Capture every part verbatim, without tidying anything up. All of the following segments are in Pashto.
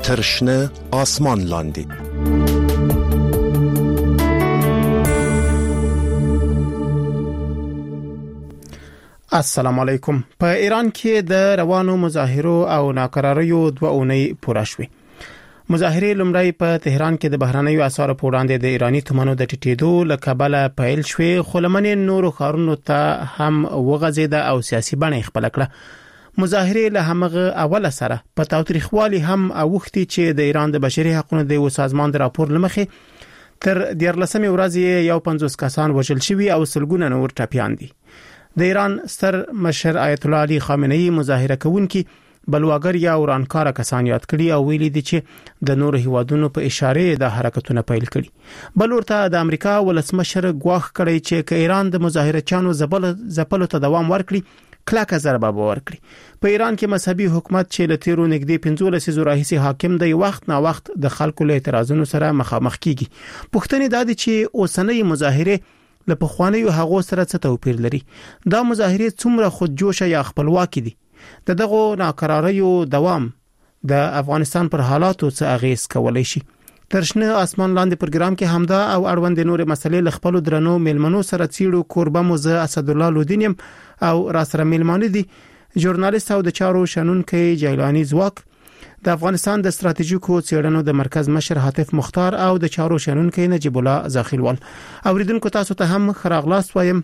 تر شنه آسمان لاندې. السلام علیکم. په ایران کې د روانو مظاهرو او ناکراریو دوه اونۍ پوره شوې. مظاهرې لومړی په تهران کې د بهرانیو اسعارو په وړاندې د ایرانی تومنو د ټیټېدو له کبله پیل شوې، خو لمنې نورو ښارونو ته هم وغځېده او سیاسي بڼه خپل کړه. مظاهرې له همغه اوله سره په تاوتریخوالي هم اوختي چې د ایران د بشري حقوقو د سازمان د راپور لمخې تر دیارلسمې ورځې یو پنځوس کسان وژل شوي او سلګونه نور ټپیان دي. د ایران ستر مشر آیت الله علي خامنه‌ای مظاهره کوونکي بلواګر یا ورانکار کسان یاد کړي او ویلي دي چې د نور هیوادونو په اشاره د حرکتونو پیل کړي. بل ورته د امریکا ولسمشر ګواښ کړی چې که ایران د مظاهرچیانو زبل زپلو ته دوام ورکړي کلاکه ضربه ورکړي. په ایران کې مذهبي حکومت چې له تیرو نږدې پنځولس زراحسي حاکم دی وخت نا وخت د خلکو له اعتراضونو سره مخامخ کیږي. پښتنې د دې چې اوسنۍ مظاهره له پخوانیو هغو سره څه توپیر لري؟ دا مظاهرې څومره خودجوشه یا خپلواکي دي؟ د دغه ناکراریو دوام د افغانستان پر حالاتو څه اغیز کولای شي؟ تر شنه آسمان لاندې پروګرام کې همدا او اړوند نور مسلې ل خپل درنو میلمنو سره چیرو کوربه موزه اسد الله لودینیم او را سره میلمانه دي ژورنالیست او د چارو شنونکي جیلانی زواک، د افغانستان د ستراتیژیکو څېړنو د مرکز مشر حاتف مختار او د چارو شنونکي نجیب الله زاخیلوال. اوریدونکو تاسو ته هم خراغلاس وایم.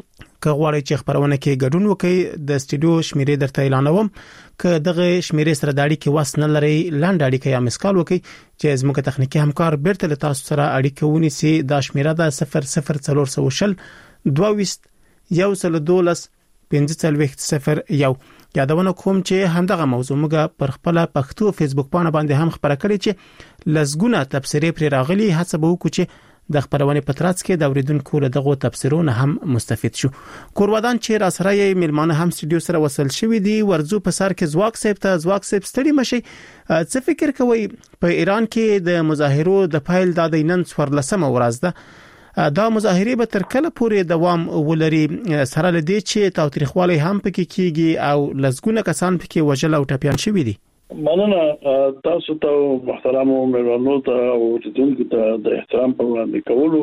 که غواړئ چې خبرونه کې ګډون وکړئ د استودیو شمیرې درته اعلانوم. که دغه شمیرې سره د اړیکې وس نه لري لاندې اړیکه یا مسکال وکړئ چې زموږ تخنیکی همکار بیرته له تاسو سره اړیکه ونیسي. دا شمیره ده صفر صفر څلور سوه شل دوه ویشت یو سل دولس پنځه څلوېښت صفر یو. یادونه کوم چې همدغه موضوع موږ پر خپل پښتو فیسبوک باندې باندې هم خبره کړې چې لزګونه تبصرې پر راغلي. هڅه به وکړو چې د خبرونه پتراتس کې د اوریدونکو له دغه تبصرونه هم مستفید شو. کورودان چې را سره یې میلمانه هم استودیو سره وصل شوی دی. ورزو په سر کې زواک صاحب ته زواک صاحب ستړي مشي. څه فکر کوي په ایران کې د مظاهرو د پایل د دینن څوارلسمه ورځ ده؟ دا مظاهره به تر کله پورې دوام ولري سره لدی چې تاوتریخوالی هم پکې کیږي او لزګونه کسان پکې وژل او ټپیان شوي دي؟ مننه تاسو ته محترم مېلمنو ته او اوریدونکو ته د احترام په وړاندې کولو.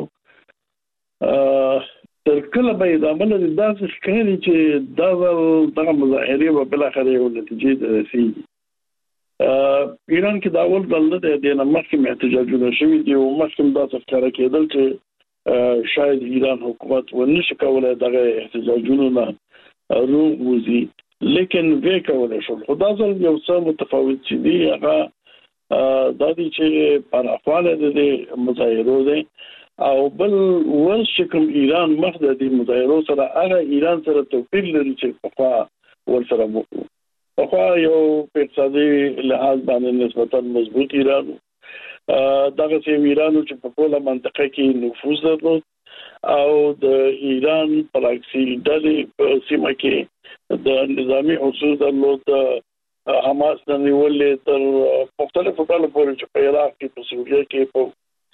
تر کله به د عمل د داسې ښکاري چې دا دغه مظاهره به بل اخر یو نتیجې ته رسیږي. ایران کې دا اول ځل نه دی د مخکې احتجاجونه شوي دي او مخکې دا څه ښکاره کېدل چې شاید ایران حکومت ونشي کولای دغه احتجاجونه نه روغ وځي، لیکن وی کولای شو. خدا ځل یو څه متفاوت دي هغه د دې چې پر افغان د مظاهرو دي او بل ول شکم ایران مخ د دې مظاهرو سره هغه ایران سره توپیر لري چې په ور سره مو په یو اقتصادي لحاظ باندې نسبتا مضبوط ایران دغه چې ایرانو چې په ټوله منطقه کې نفوذ درلود او د ایران پلاکسي ډلې په سیمه کې د نظامی حصول درلود حماس د نیولې تر مختلفو ډلو پورې چې په عراق کې په سوریه کې په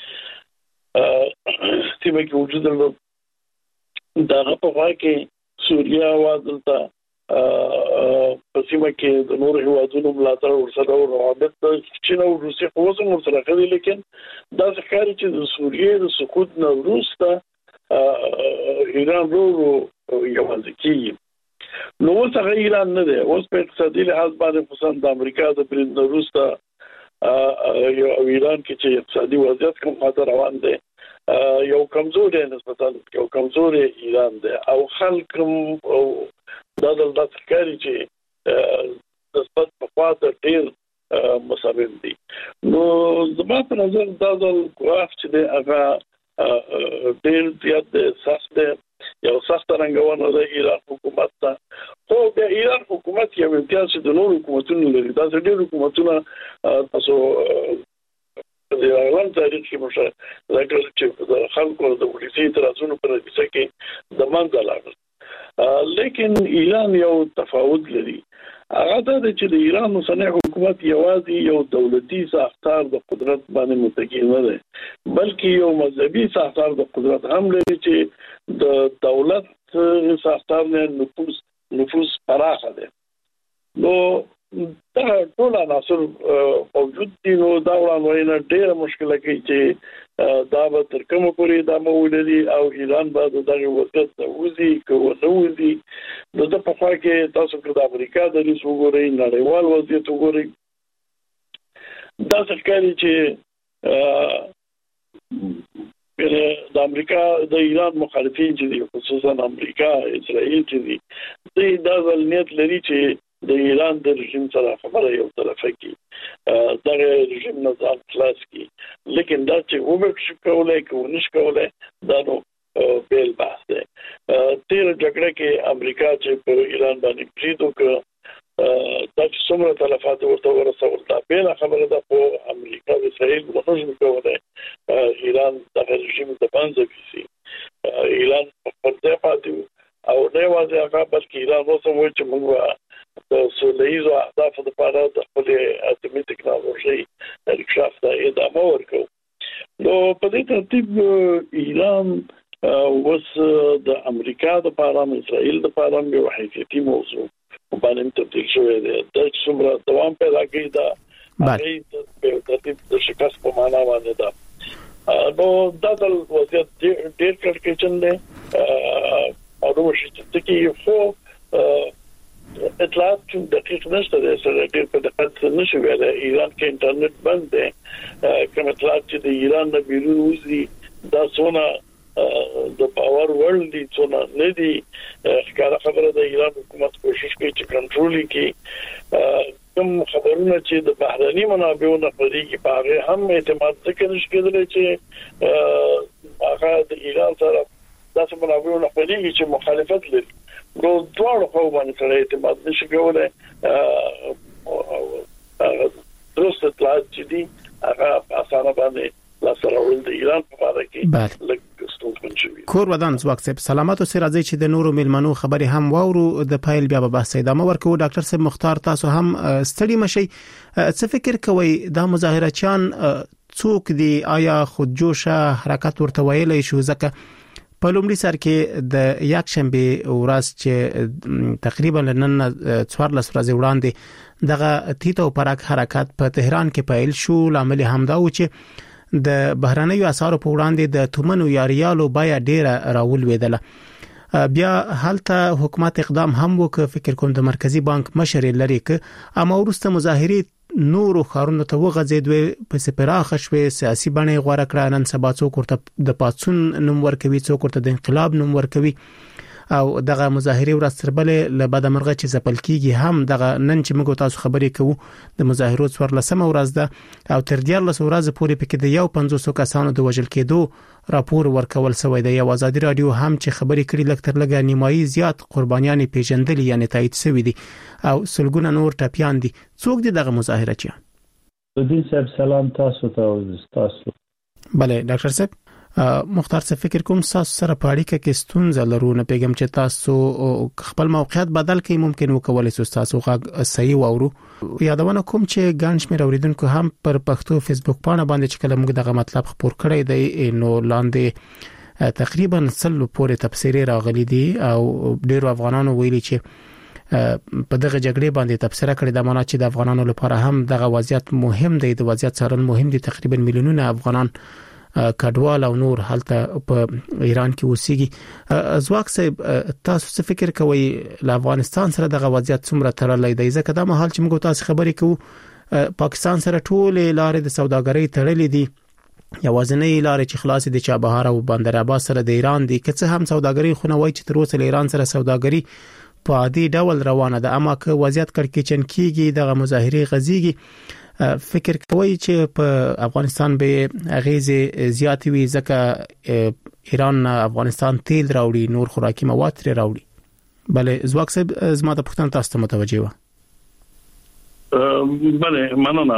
سیمه کې وجود درلود. دغه په وخت کې سوریه وادلته په سیمه کې د نور هیوادونو ملاتړ ورسره او روابط د چین او روسیې په وسه ورسره کوي، لیکن دا ښکاري چې د سوریې د سقوط نه وروسته ایران ورو یوازې کیږي. نو اوس هغه ایران نه دی. اوس په اقتصادي لحاظ باندې خصوصا د امریکا د برید نه وروسته یو ایران کې چې اقتصادي وضعیت کوم خاطر روان دی یو کمزوري نسبتا یو کمزوري ایران دی او خلک او دا د ذکرې چې نسبت په خاطر ډیر مصابين دي. نو زما په نظر دا د ګواښ چې د هغه ډیر زیات سخت یو سخت رنګونه د ایران حکومت ته. خو د ایران حکومت یو امتیاز چې د نور حکومتونو لري. دا د ډیر حکومتونو تاسو د ایران تاریخ کې مشه راګل چې د خلکو د ولسی اعتراضونو پر اساس کې د منځ لاړل. لیکن ایران یو تفاوت لري. هغه د چې د ایران مصنع حکومت یوازې یو دولتي ساختار د قدرت باندې متکی نه دی، بلکې یو مذهبي ساختار د قدرت هم لري چې د دولت ساختار نه نفوذ نفوذ پراخه دی. نو دا ټول ټول عناصر موجود دي نو دا وړاندوینه ډېره مشکله کوي چې دا به تر کومه پورې دا مولدي او ایران به دغه وضعیت ته وځي کوو نو وځي نو د په خوا کې تاسو د امریکا د ریس وګورئ نړیوال وضعیت وګورئ دا څرګندوي چې د امریکا د ایران مخالفین چې دي خصوصا امریکا اسرائیل چې دي دوی دا ځلنیت لري چې د ایران د رژیم سره خبره یو طرفه کی دا رژیم نه ځان خلاص کی لیکن دا چې وبښ کولای کو نش کولای دا نو بیل بحث ده تیر جګړه کې امریکا چې پر ایران باندې پریدو ک دا چې څومره تلفات ورته ورسول دا بیل خبره ده په امریکا د اسرائیل په خصوص کولای ایران د رژیم د باندې کیسي ایران په دې پاتې او نه واځي هغه بلکې ایران اوس هم چې موږ د سولېزو اهداف لپاره د خپل اتمی ټکنالوژي د اکشاف ته ادامه ورکوي نو په دې ترتیب ایران اوس د امریکا د لپاره اسرائیل د لپاره یو حیثیتي موضوع باندې تبدیل شوی دی د څومره دوام پیدا کړی دا هغه په ترتیب د شکست په معنا باندې دا نو دا د وضعیت ډېر کړکېچن دی او نو چې چې خو اطلاعات چې دقیق نشته د سره ډېر په دقت نشي ویل ایران کې انټرنیټ بند دی کوم اطلاعات چې د ایران نه بیرون وځي دا څونه د پاور ورلد دي څونه نه دي ښکاره خبره د ایران حکومت کوشش کوي چې کنټرول کړي کوم خبرونه چې د بهرني منابعو نه پدې کې پاره هم اعتماد څخه نشي کېدلی چې هغه د ایران سره داسې منابعو نه پدې چې مخالفت لري نو دوه خو باندې سره اعتماد نشي کولای درست اطلاعات چې دي هغه اسانه باندې لا سره ول د ایران په اړه کې لکه کور ودان زواک صاحب سلامات او سر راځي چې د نورو ملمنو خبري هم واورو د پایل بیا به بحث ادامه ورکو ډاکټر صاحب مختار تاسو هم ستړي مشي څه فکر کوي دا مظاهرچیان څوک دي آیا خودجوشه حرکت ورته ویلې شو ځکه په لومړي سر کې د یک شنبه ورځ چې تقریبا نن څوارلس ورځې وړاندې دغه تیتو پراک حرکت په تهران کې پیل شو لامل همدا و چې د بهرانيو اسعارو په وړاندې د تومنو یا ریالو بیا ډیره راول ویدله بیا هلته حکومت اقدام هم وکړ فکر کوم د مرکزی بانک مشر لري ک اما ورسته مظاهره نورو خارونو ته وغځېدوي په سپراخ شوي سیاسي بڼه غوړه کړه نن سبا څوک ورته د پاتسون نوم ورکوي څوک ورته د انقلاب نوم ورکوي او دغه مظاهره ورځ تربلې له بده مرغه چې زپل کیږي هم دغه نن چې موږ تاسو خبرې کوو د مظاهرو څوارلسمه ورځ ده او تر دیارلس ورځې پورې پکې د یو پنځوس کسانو د وژل کېدو راپور ورکول شوی دی یو ازادي رادیو هم چې خبرې کړي لکتر لګا نیمایي زیات قربانیان پیژندل یعنی تایید شوی دي او سلګونه نور ټپیان دي څوک دي دغه مظاهره چي دین صاحب سلام تاسو ته تاسو بله ډاکټر صاحب مختار څه فکر کوم تاسو سره پاړیکه کې ستونزه لرو نه پیغام چې تاسو خپل موقعیت بدل کړئ ممکن وکولای شئ تاسو غږ صحیح واورو یادونه کوم چې ګانش مې اوریدونکو هم پر پښتو فیسبوک پاڼه باندې چې کله موږ دغه مطلب خبر کړی دی نو لاندې تقریبا سلو پورې تفسیری راغلي دي او ډیرو افغانانو ویلي چې په دغه جګړې باندې تفسیر کړی د معنی چې د افغانانو لپاره هم دغه وضعیت مهم دی د وضعیت سره مهم دي تقریبا میلیونونه افغانان کډوال او نور هلته په ایران کې اوسېږي زواک صاحب تاسو څه فکر کوئ له افغانستان سره دغه وضعیت څومره تړلې دی ځکه دا مهال چې موږ تاسو خبرې کوو پاکستان سره ټول لارې د سوداګرۍ تړلې دي یوازینۍ لارې چې خلاص دي چابهار او بندر عباس سره د ایران دي که څه هم سوداګرۍ خو نه وای چې تر اوسه له ایران سره سوداګرۍ په عادي ډول روانه ده اما که وضعیت کړکېچن کیږي دغه مظاهره غزيږي فکر کوي چې په افغانستان به غیزه زیات وي ځکه ایران افغانستان تیل راوړي نور خوراکي مواد لري راوړي بله زواک صاحب زما د پښتون تاسو ته متوجه و بله مننه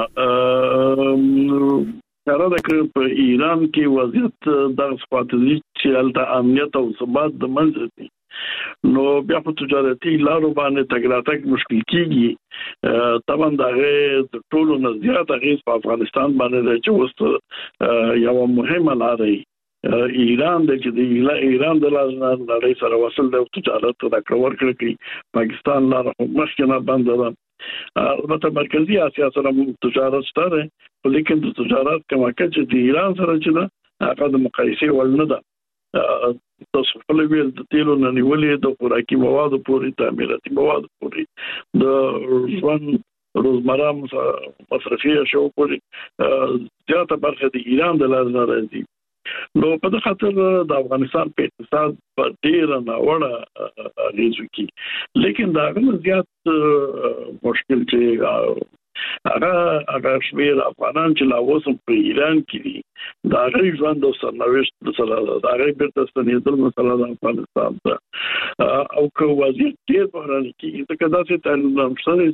کارا د په ایران کې وضعیت د سپاتلي چې الته امنیت او ثبات د منځ نو بیا په تجارتي لارو باندې تګراتک مشکل کیږي طبعا دغه ټولو نه زیات غیز په افغانستان باندې چې وست یو مهمه لارې ایران د چې د ایران د لارې سره وصل د تجارت د کور کړی پاکستان لار مخکنه بند ده البته مرکزی اسیا سره تجارت شته لیکن د تجارت کما چې د ایران سره چې دا هغه د مقایسې وړ نه ده تاسو په لویل د تیلو نه نیولې د خوراکي موادو پورې تعمیراتي موادو پورې د ژوند روزمره مصرفي اشیاء پورې زیاته برخه د ایران د لاس نه راځي. نو په دغه خاطر د افغانستان په اقتصاد په ډیره ناوړه اغیز کوي لیکن دا هغه زیات مشکل چې هغه هغه شمیر افغانان چې لا اوسم په ایران کې دي دا غي ژوند او سرنوشت سره دا غي بیرته ستنېدل مسله د افغانستان ته او که وضعیت ډیر بحراني کېږي ځکه داسې تعلیل شته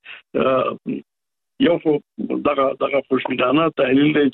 چې یو خو دغه دغه خوشبینانه تحلیل دی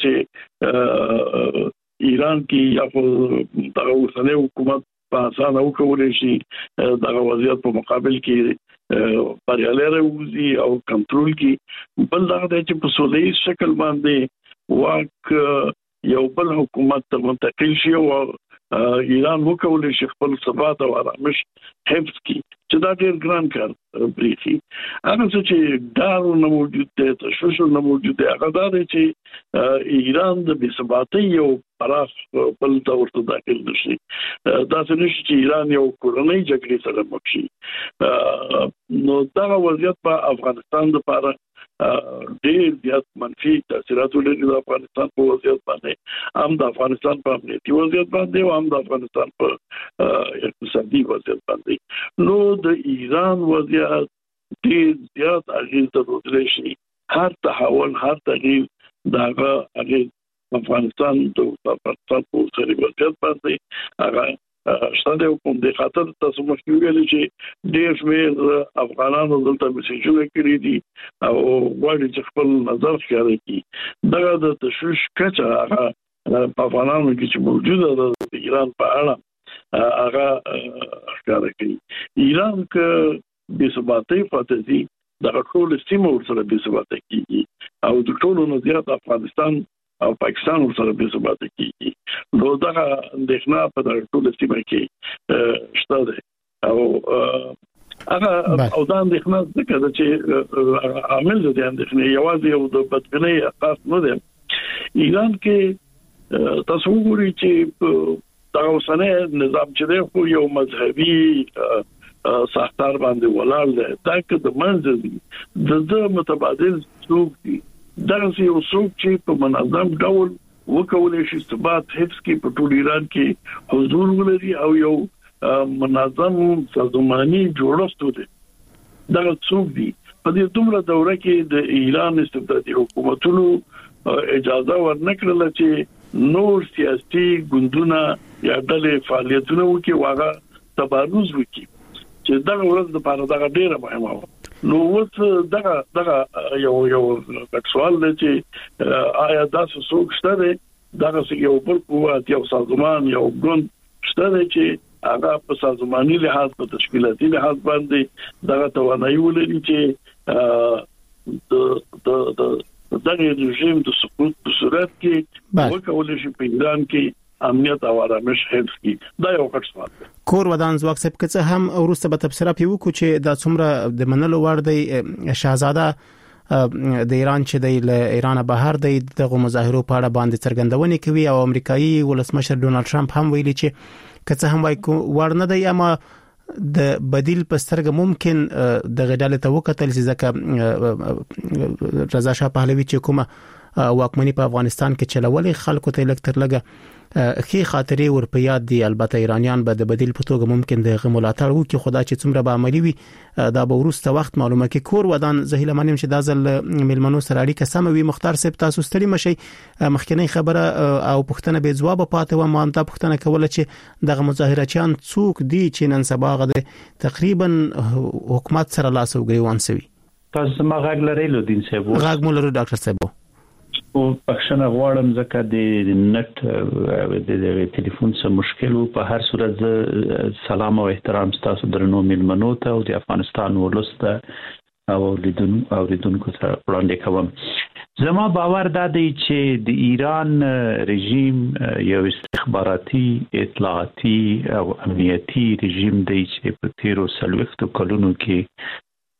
چې ایران کې یا په دغه اوسنۍ حکومت په اسانه وکولای شي دغه وضعیت په مقابل کې بریالي راوځي او کنټرول کې بل دغه چې په سولې شکل باندې واک یو بل حکومت ته منتقل شي او ایران وکولای شي خپل ثبات او آرامش حفظ کړي چې دا ډېر ګران کار بریخي. هغه چې ډار نه موجود دی تشویش نه موجود دی هغه دا دی چې ایران د بې ثباتۍ یو پراخ بل دور ته داخل نشي. دا څه نشي چې ایران یو کورنۍ جګړې سره مخ شي. نو دا وضعیت په افغانستان لپاره ډېر زیات منفي تاثیرات لري د افغانستان په وضعیت باندې هم د افغانستان په امنیتي وضعیت باندې او هم د افغانستان په اقتصادي وضعیت باندې. نو د ایران وضعیت ډېر زیات اغیز درلودلی شي. هر تحول هر تغییر دغه اغیز افغانستان د افغانستان په سری وضعیت باندې هغه شته کوم د خاطر تاسو مخکې ویل چې ډېر شمېر افغانانو دلته میسجونه کړي دي او غواړي چې خپل نظر ښکاره کړي. دغه د تشویش کچه هغه په افغانانو کې چې موجوده ده د ایران په اړه هغه ښکاره کوي. ایران که بې ثباتۍ پاتې ځي دغه ټول سیمه ورسره بې ثباته کېږي او د ټولو نه زیات افغانستان او پاکستان ورسره بې ثباته کېږي. نو دغه اندېښنه په دغه ټول سیمه کې شته ده او هغه او دا اندېښنه ځکه ده چې عامل د اندېښنې یوازې یو د بدبینۍ اساس نه دی. ایران کې تاسو وګورئ چې دغه اوسنی نظام چې دی خو یو مذهبي ساختار باندې ولاړ دی. دا که د منځ دي د ده متبادل څوک دي دغه یو څوک چې په منظم ډول وکولای شي ثبات حفظ کې په ټول ایران کې حضور ولري او یو منظم سازماني جوړښت ولري. دغه څوک دي په دې دومره دوره کې د ایران استبدادي حکومتونو اجازه ورنکړل چې نور سیاسي ګوندونه یا ډلې فعالیتونه وکړي واغه تبارز وکړي چې دغه ورځ د پاره دغه ډیره مهمه و. نو اوس دغه دغه یو یو سوال دی چې آیا داسې څوک شته دی دغه یو بل قوت یو سازمان یو ګوند شته دی چې هغه په سازماني لحاظ په تشکیلاتي لحاظ باندې دغه توانایي ولري چې د د د دغه رژیم د سقوط په صورت کې وکولای شي په ایران کې امنیت او آرامش حفظ کی. دا یو غټ سوال دی. کور ودان ځواک سب کڅه هم ورسته به تفسیر پیو کو چې دا څومره د منلو ور دی شاهزاده د ایران چې د ایران بهر د دغه مظاهرو په اړه باندې څرګندونه کوي او امریکایي ولسمشر ډونالد ټرمپ هم ویلي چې کڅه هم وای ور نه دی اما د بدیل په سترګه ممکن د غډاله توکتل چې ځکه رضا شاه پهلوي چې کومه واکمنی په افغانستان کې چلولې خلکو ته لکتر لګه خي خاطرې ور په یاد دي. البته ایرانیان به د بدیل په توګه ممکن د غمولاتړ وو کې خدا چې څومره به عملی وي دا به ورسته وخت معلومه کې. کور ودان زهیله منیم چې د ځل ملمنو سره اړیکه سم وي. مختار صاحب تاسو ستړي مشي مخکنی خبره او پښتنه به جواب پاتې و ما هم دا پښتنه کوله چې دغه مظاهرچیان څوک دي چې نن سبا غده تقریبا حکومت سره لاس وګریوان سوي. تاسو ما غږ لرئ لودین صاحب غږ مو لرو ډاکټر صاحب او پښنه غواړم ځکه د نت د ټلیفون سره مشکل وو. په هر صورت سلام او احترام تاسو درنو ملمنو ته او د افغانستان ولسته او لیدون او لیدونکو ته وړاندې کوم. زما باور دا دی چې د ایران رژیم یو استخباراتي اطلاعاتي او امنیتي رژیم دی چې په تیرو سلوختو کلونو کې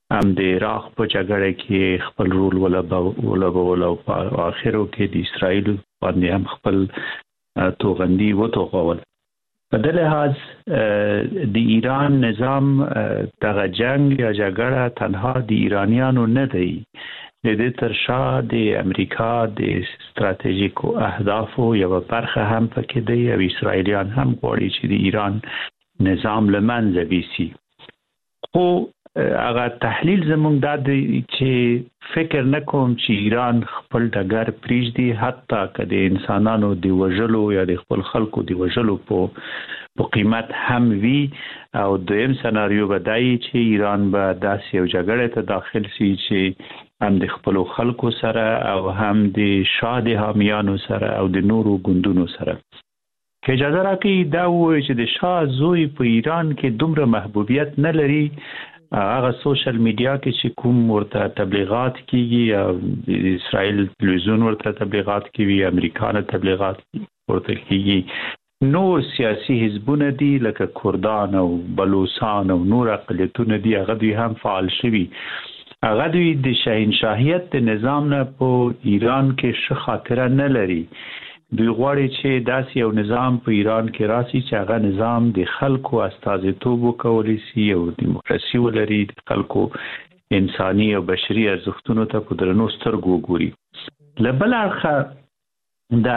هم د عراق په جګړه کې خپل رول ولوبول او په اخرو کې د اسرائیل باندې هم خپل توغندي وتوغول. په دې لحاظ د ایران نظام دغه جنگ یا جګړه تنها د ایرانیانو نه دی، د دې ترشا د امریکا د ستراتیژیکو اهدافو یو برخه هم پکې دی او اسرائیلیان هم غواړي چې د ایران نظام لمنځه ویسي. خو هغه تحلیل زموږ دا دی چې فکر نکوم چې ایران خپل ډګر پریږدي، حتی که د انسانانو د وژلو یا د خپل خلکو د وژلو په په قیمت هم وي. او دویم سناریو به دی چې ایران به داسې یو جګړه ته داخل شي چې هم د خپل خلکو سره او هم د شاه د حامیانو سره او د نورو ګوندونو سره. که اجازه راکړئ دا ووایي چې د شاه زوی په ایران کې دومره محبوبیت نه لري، هغه سوشل میډیا کې چې کوم ورته تبلیغات کیږي او د اسرائیل تلویزیون ورته تبلیغات کوي، امریکا نه تبلیغات ورته کیږي، نور سیاسي حزبونه دي لکه کردان او بلوچستان او نور اقلیتونه دي، هغه دوی هم فعال شوي. هغه دوی د شاهنشاهیت د نظام نه په ایران کې ښه خاطره نه لري. دوی غواړي چې داسې یو نظام په ایران کې راسي چې هغه نظام د خلکو استازیتوب وکولای شي او دیموکراسي ولري، د خلکو انساني او بشري ارزښتونو ته په درنو سترګو وګوري. له بل اړخه دا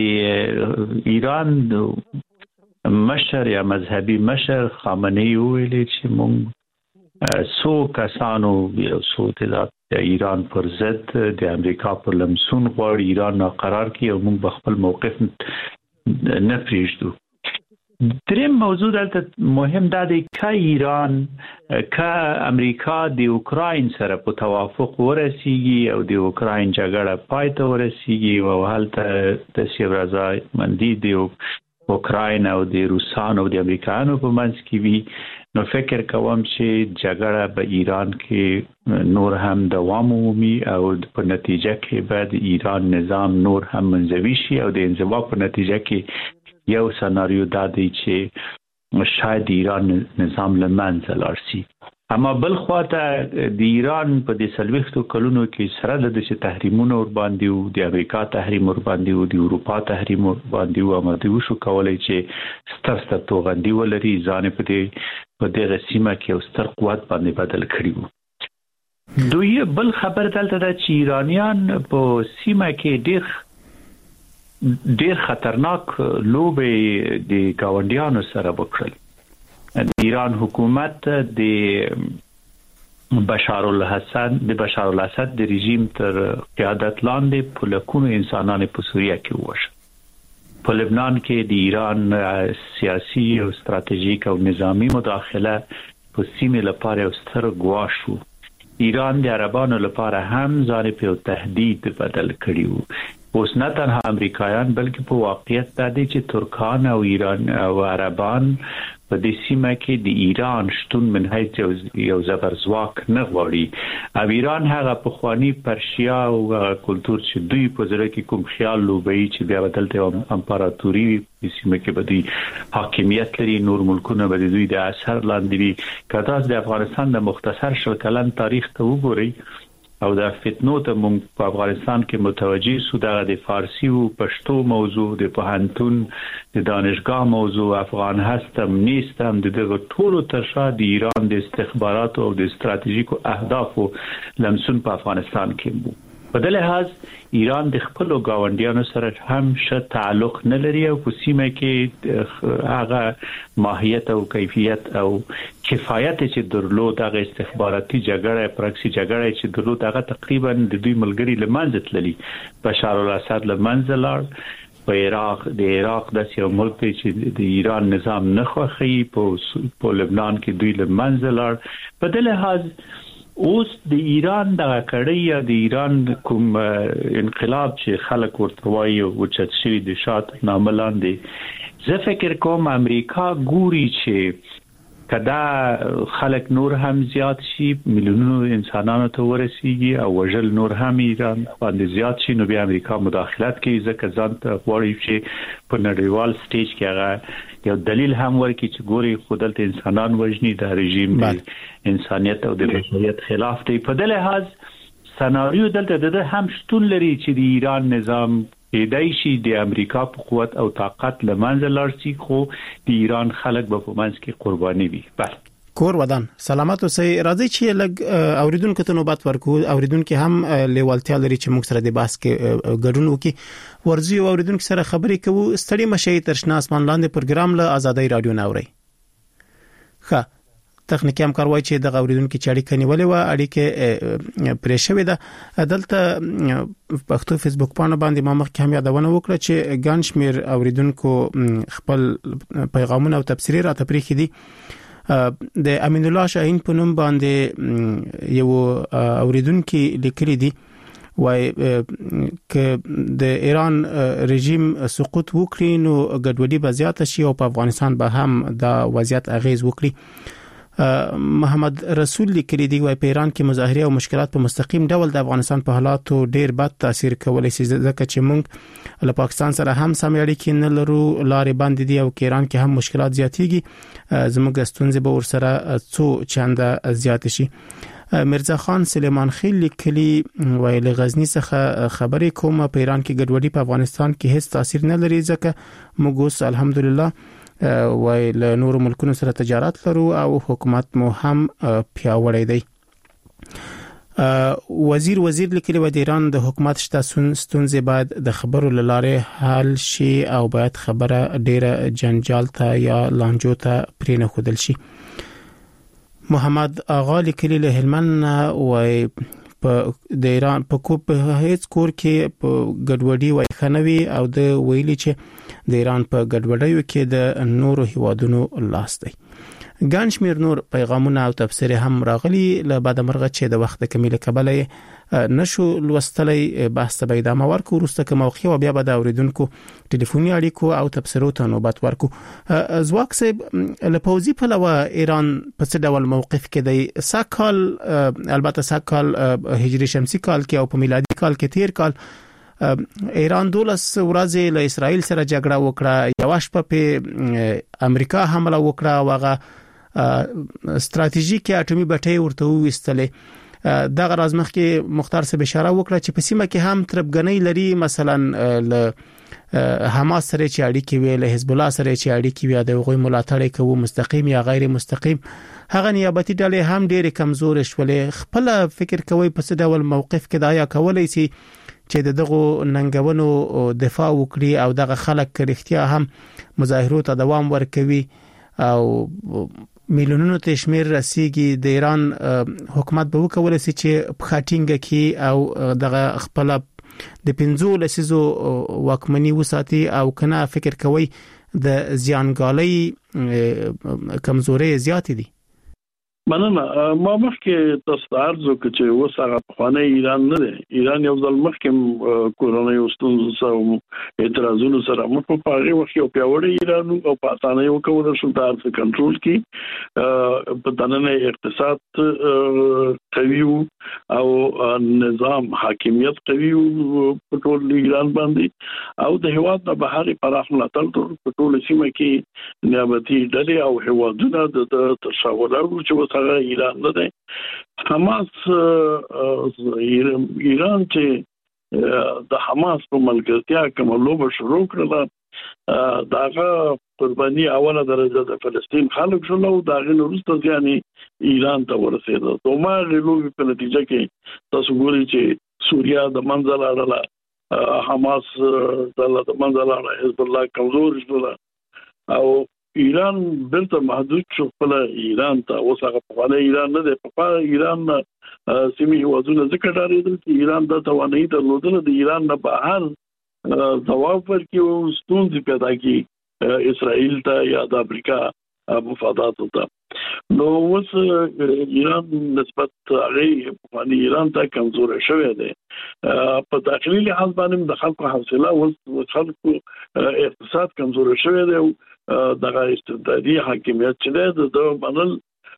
د ایران مشر یا مذهبي مشر خامنه‌ای ویلي چې موږ څو کسانو یو څو د ایران پر ضد د امریکا پر لمسون غواړي ایران ناقرار کړي او موږ به خپل موقف نه پرېږدو. دریم موضوع دلته مهم دا دی که ایران که امریکا د اوکراین سره په توافق ورسیږي او د اوکراین جګړه پای ته ورسیږي او هلته داسې رضامندي د اوکراین او د روسانو او د امریکایانو په منځ کې وي، نو فکر کوم چې جګړه په ایران کې نور هم دوام ومومي او په نتیجه کې به د ایران نظام نور هم منزوي شي او د انزوا په نتیجه کې یو سناریو دا دی چې شاید ایران نظام له منځه لاړ شي. اما بل خواته د ایران په دې څلوېښتو کلونو کې سره د داسې تحریمونو ورباندې وو، د امریکا تحریم ورباندې وو، د اروپا تحریم ورباندې وو، اما دوی وشو کولی چې ستر ستر توغندي ولري، ځان په دې په دغه سیمه کې یو ستر قوت باندې بدل کړي وو. دوی بل خبر دلته ده چې ایرانیان په سیمه کې ډېر ډېر خطرناک لوبې د ګاونډیانو سره وکړل. د ایران حکومت د بشار الاسد د بشار الاسد د رژیم تر قیادت لاندې په لکونو انسانان په سوریه کې ووژل. په لبنان کې د ایران سیاسي او ستراتیژیک او نظامی مداخله په سیمه لپاره یو ستر ګواښ وو. ایران د عربانو لپاره هم ځان په تهدید بدل کړی وو. اوس نه تنها امریکایان بلکې په واقعیت دا دی چې ترکان او ایران او عربان په دې سیمه کې د ایران شتون من حیث یو زبرځواک نه غواړي او ایران هغه پخوانی پرشیا او کلچر چې دوی په زړه کې کوم خیال لوبي چې بیا بدلته امپراتوري په سیمه کې بدی حاکمیت لري، نور ملکونه به دوی د اثر لاندې وي. کله د افغانستان د مختصر شل کلن تاریخ ته وګورئ او دا فتنو ته موږ په افغانستان کې متوجي سو، دغه د فارسی او پښتو موضوع، د پوهنتون د دانشګاه موضوع، افغان هستم نیستم، دغه ټولو ترشا د ایران د استخباراتو او د ستراتیژیکو اهدافو لمسون په افغانستان کې وو. په دې لحاظ ایران د خپل گاونډیانو سره هم ښه تعلق نه لري او په سیمه کې هغه ماهیت او کیفیت او کفایت چې درلود هغه استخباراتي جګړه پراکسي جګړه چې درلود هغه تقریبا د دوی ملګری لمنځه تللی. بشار الاسد لمنځه لاړ. په عراق د عراق د یو ملک چې د ایران نظام نه خوښي، په په لبنان کې دوی لمنځه لاړ. په دې لحاظ اوس د ایران د کړي یا د ایران کوم انقلاب چې خلک ورته وایي او چې شوی د شات نامه لاندې، زه فکر کوم امریکا ګوري چې کدا خلک نور هم زیات شي میلیونونو انسانانو ته ورسیږي او وژل نور هم ایران باندې زیات شي نو بیا امریکا مداخلت کوي ځکه ځان ته غواړي چې په نړیوال سټیج کې هغه یو دلیل هم ورکړي چې ګوري خودلته انسانان وژني د رژیم د انسانیت او د بشریت خلاف دی. په دې لحاظ سناریو دلته د هم شتون لري چې د ایران نظام کېدای شي د امریکا په قوت او طاقت لمنځه لاړ شي خو د ایران خلک به په منځ کې قرباني وي. بله کور ودان سلامات اوسئ. راځي چې لګ اوریدونکو ته نوبت ورکو. اوریدونکو هم لیوالتیا لري چې موږ سره د باس کې ګډون وکړي. ورځي اوریدونکو سره خبرې کوو. ستړي مشي ترشنا اسمان لاندې پروګرام له آزادۍ رادیو ناوړي. ښه تخنیکی هم کاروي چې د اوریدونکو چاړي کنيولې و اړیکه پرې شوې ده. دلته پښتو فیسبوک باندې باندې ما مخکې هم یادونه وکړه چې ګانشمیر اوریدونکو خپل پیغامونه او تفسیر را تپریخي دي. د امین الله شاهین په نوم باندې یو اوریدونکو لیکلي دي وای ک د ایران رژیم سقوط وکړي نو ګډوډي به زیاته شي او په افغانستان به هم دا وضعیت اغیز وکړي. محمد رسول لیکلی دی وای په ایران کې مظاهره او مشکلات په مستقیم ډول د افغانستان په حالاتو ډیر بد تاثیر کولای شي ځکه چې موږ له پاکستان سره هم سم اړیکې نه لرو لارې باندې دی او ایران کې هم مشکلات زیاتېږي زموږ ستونزې به ورسره څو چنده زیات شي. مرزا خان سلیمان خیل لیکلی وای له غزنی څخه خبرې کوم په ایران کې ګډوډي په افغانستان کې هیڅ تاثیر نه لري ځکه موږ اوس الحمدلله وای له نورو ملکونو سره تجارت لرو او حکومت مو هم پیاوړی دی. وزیر وزیر لیکلی و د ایران د حکومت شته ستونزې باید د خبرو لاره حل شي او باید خبره ډیره جنجال ته یا لانجو ته پرې نه خودل شي. محمد اغا لیکلی له هلمند وای په د ایران په کو په هیڅ کور کې په ګډوډي وای خنوي او د ویلي چې د ایران په ګډوډیو کې د نورو هیوادونو لاس دی. ګانشمیر نور پیغامونه او تفسیر هم راغلي له بعد مرغه چې د وخت کمیله کبله نشو لوستلې بحث به ادامه ورکو ورسته کوم موقع او بیا به د اوریدونکو ټلیفوني اړیکو او تفسیرو ته نوبت ورکو. زواک صاحب له پوزي په لوا ایران په څه ډول موقف کې دی؟ ساکال البته ساکال هجری شمسي کال کې او په میلادي کال کې تیر کال ایران دولس ورځې له اسرائیل سره جګړه وکړه. یو شپه په امریکا حمله وکړه واغه ستراتیژیک اټومي بټۍ ورته وستلې. دغه راز مخکې مختار صاحب اشاره وکړه چې په سیمه کې هم تربګنۍ لري مثلا له حماس سره چې اړیکې وي له حزب الله سره چې اړیکې وي د غوي ملاتړ کوي مستقیم یا غیر مستقیم. هغه نیابتي ډلې هم ډېر کمزور شولې. خپل فکر کوي په څه ډول موقف کې دا یا کولای شي چې دغه ننګونو دفاع وکړي او دغه خلک کرختیا هم مظاهرو ته دوام ورکوي او میلیونونو ته شمیر رسیدي. د ایران حکومت به وکولای شي چې پخاټینګ کی او دغه خپل د پنځو لسیزو واکمنی وساتي او کنه فکر کوي د زیانګالۍ کمزوري زیات دي. مننه. ما مخکې تاسو عرض وکړ چې اوس هغه پخوانی ایران نه دی. ایران یو ځل مخکې کورونی ستونزو سره اعتراضونو سره مخ په هغه وخت یو پیاوړی ایران او په اسانه یو کول شو تر څو کنټرول کی په دننه اقتصاد قوي او نظام حاکمیت قوي په ټول ایران باندې او د هواد د بهاري پراخ ملاتړ په ټول سیمه کې نیابتي ډلې او هوادونه د تشاورونو چې هغه ایران نه دی. حماس ایران چې د حماس په ملګرتیا کوم لوبه شروع کړله داغه قرباني اوله درجه د فلسطین خلک شول او داغه وروسته ځاني ایران ته ورسېده. دوما غلوبي په نتیجه کې تاسو ګورئ چې سوریا د منځل اړه حماس د منځل اړه حزب الله کمزور شول او ایران دلته محدود شو خپل ایران ته. اوس هغه په اړه ایران نه دی په ایران سیمه هیوادونه ذکر لري چې ایران د توانایي درلودل د ایران نه بهر ځواب ورکړي او ستونزې پیدا کړي اسرائیل ته یا د امریکا مفادات ته. نو اوس ایران نسبت هغه په ایران ته کمزور شوی دی. په داخلي لحاظ باندې د خلکو حوصله او خلکو اقتصاد کمزور شوی دی. دغه استبدادي حاکمیت چې د منل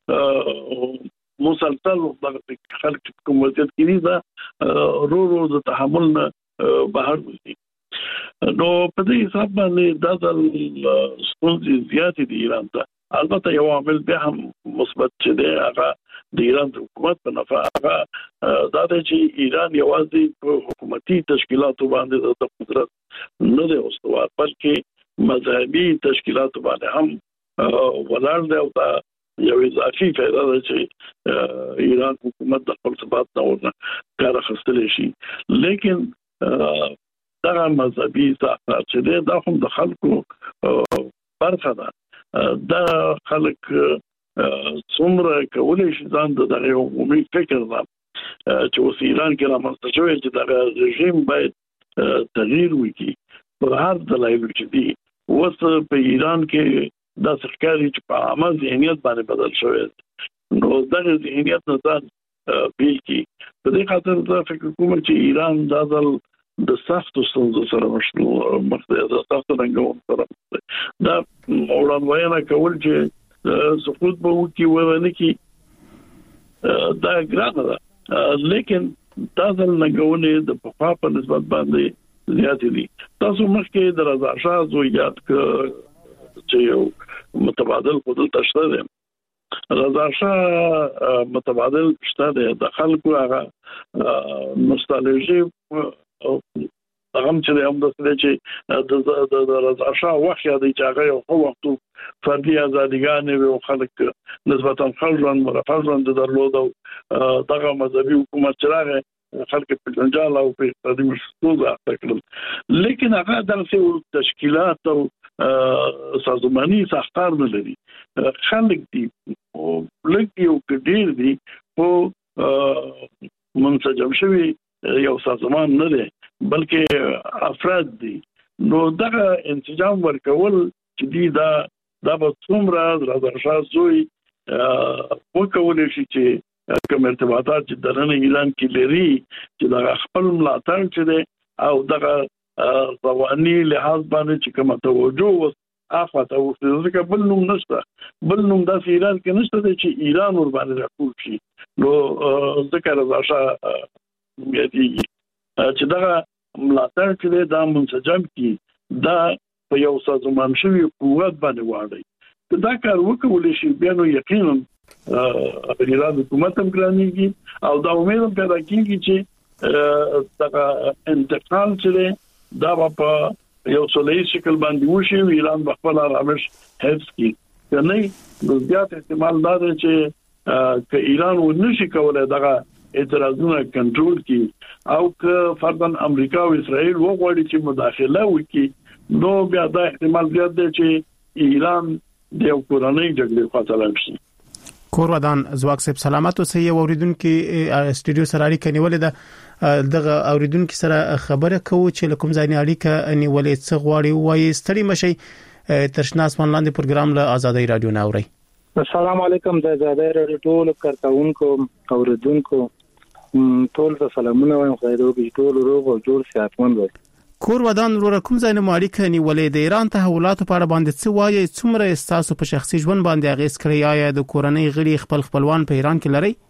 مسلسل د خلک کوم وضعیت کې دا رو رو د تحمل نه بهر وځي. نو په دې حساب باندې دا د ستونزې زیاتې دي ایران ته. البته یو عامل به هم مثبت چې دی هغه د ایران حکومت په نفع هغه دا دی چې ایران یوازې په حکومتي تشکیلاتو باندې د قدرت نه دی استوار، بلکې مذهبي تشکیلاتو باندې هم ولاړ دی او دا یو اضافي فائدہ ده چې ایران حکومت د خپل ثبات نه ورنه کار اخیستلی شي. لیکن دا مذهبي ځواک چې دی دا هم د خلکو برخه ده. دا خلک څومره کولی شي ځان د دغه عمومي فکر نه چې اوس ایران کې رامنځته شوی چې دغه رژیم باید تغییر وکړي په هر دلایل چې دي. اوس په ایران کې دا سرکاري چې په عامه ذهنیت باندې بدل شوی، نو دغه ذهنیت نه ځان بیل کی. په دې خاطر دا فکر کوم چې ایران دا ځل د سختو ستونزو سره مخ دی، د سختو رنګونو سره مخ دی. دا وړاندوینه کول چې سقوط به وکړي ونه کړي دا ګرانه ده، لیکن دا ځل رنګونې د پخوا په نسبت باندې زیاتې دي. تاسو مخکې د رضا شاه زوی یاد کړ چې یو متبادل خودل تشته دی. رضا شاه متبادل شته دی، د خلکو هغه نوستالژي هغه چې هم د څه چې د رضا شاه وخت یادي چې هغه یو خو وخت فردي ازاديګان او خلک نسبتا خلجان مرفضان درلود او دغه مذهبي حکومت چې خلک په جنجال او په اقتصادي مشکلات اخته. لیکن هغه دغه تشکیلات او سازماني ساختار نه لري. خلک دي لکه یو کډیر دي په منسجم شوی یو سازمان نه دی، بلکې افراد دي. نو دغه انسجام ورکول چې دی دا دا به څومره رضا شاه زوی وکولای شي چې کوم ارتباطات چې درنه اعلان کې لري چې دا خپل ملاتړ چې دی او دغه رواني لحاظ باندې چې کومه توجه افاته او ځکه بل نوم نشته، بل نوم د ایران کې نشته چې ایران ور باندې راکول شي. نو ځکه رضا شاه یادي چې دغه ملاتړ چې دا منسجم کی دا په یو سازمان شوی قوت باندې واړی دا کار وکولای شي. بیا نو یقینا ایران حکومت هم ګرانیږي او دا امید هم پیدا کیږي چې دغه انتقال چې دا په یو صلیحي شکل باندې وشي، ایران خپل آرامش حفظ کړي. کنه نو زیات احتمال دا دی چې ک ایران ونشي کولای دغه اعتراضونه کنټرول کړي او ک فردن امریکا او اسرائیل وغواړي چې مداخله وکړي، نو بیا دا احتمال زیات دی چې ایران د یو کورنۍ جګړې خواته لاړ شي. کورودان زواک صاحب سلامت اوسئ. اوریدونکو استودیو سره اړیکه نیولې ده، دغه اوریدونکو سره خبره کوو چې کوم ځای نه اړیکه نیولې څه غواړي وایي. ستړي مشي ترشناس لاندې پروګرام له آزادۍ رادیو نه اوري. السلام علیکم د آزادۍ رادیو ټول کارکونکو اوریدونکو ټول ته سلامونه وایم. خدای دې وکړي ټول روغ او جوړ صحتمند وي. کورودان ورو کوم ځای نه اړیکه نیولې د ایران تحولاتو په اړه باندې څه وایي؟ څومره استاسو په شخصي ژوند باندې اغیز کړی؟ آیا د کورنۍ غړي خپل خپلوان په ایران کې لري؟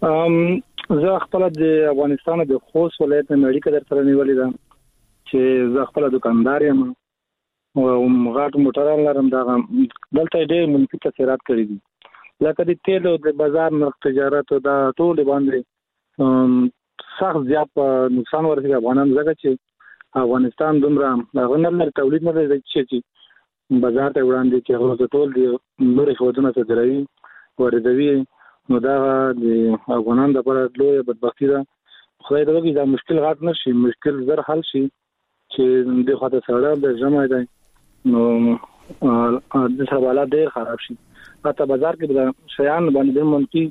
ام زه خپل د افغانستان د خوست ولایت نه اړیکه درته نیولې ده چې زه خپل دکاندار یم او مغاټ موټر لرم. دا دلته ډېر منفي تاثیرات کړی دي، لکه د تیل او د بازار نرخ تجارت او دا ټول باندې سخت زیات نقصان ورسېږي افغانان، ځکه چې افغانستان دومره هغه نه لري تولید نه لري چې بازار ته وړاندې کې هغه ټول دی نور خودونه صدروي واردوي. نو دا د افغانان لپاره لویه بدبختي ده. خدای دې وکړي دا مشکل غټ نشي، مشکل زر حل شي چې د خاطر سره د جمع دی. نو د حواله ډېر خراب شي، حتی بازار کې د شیان باندې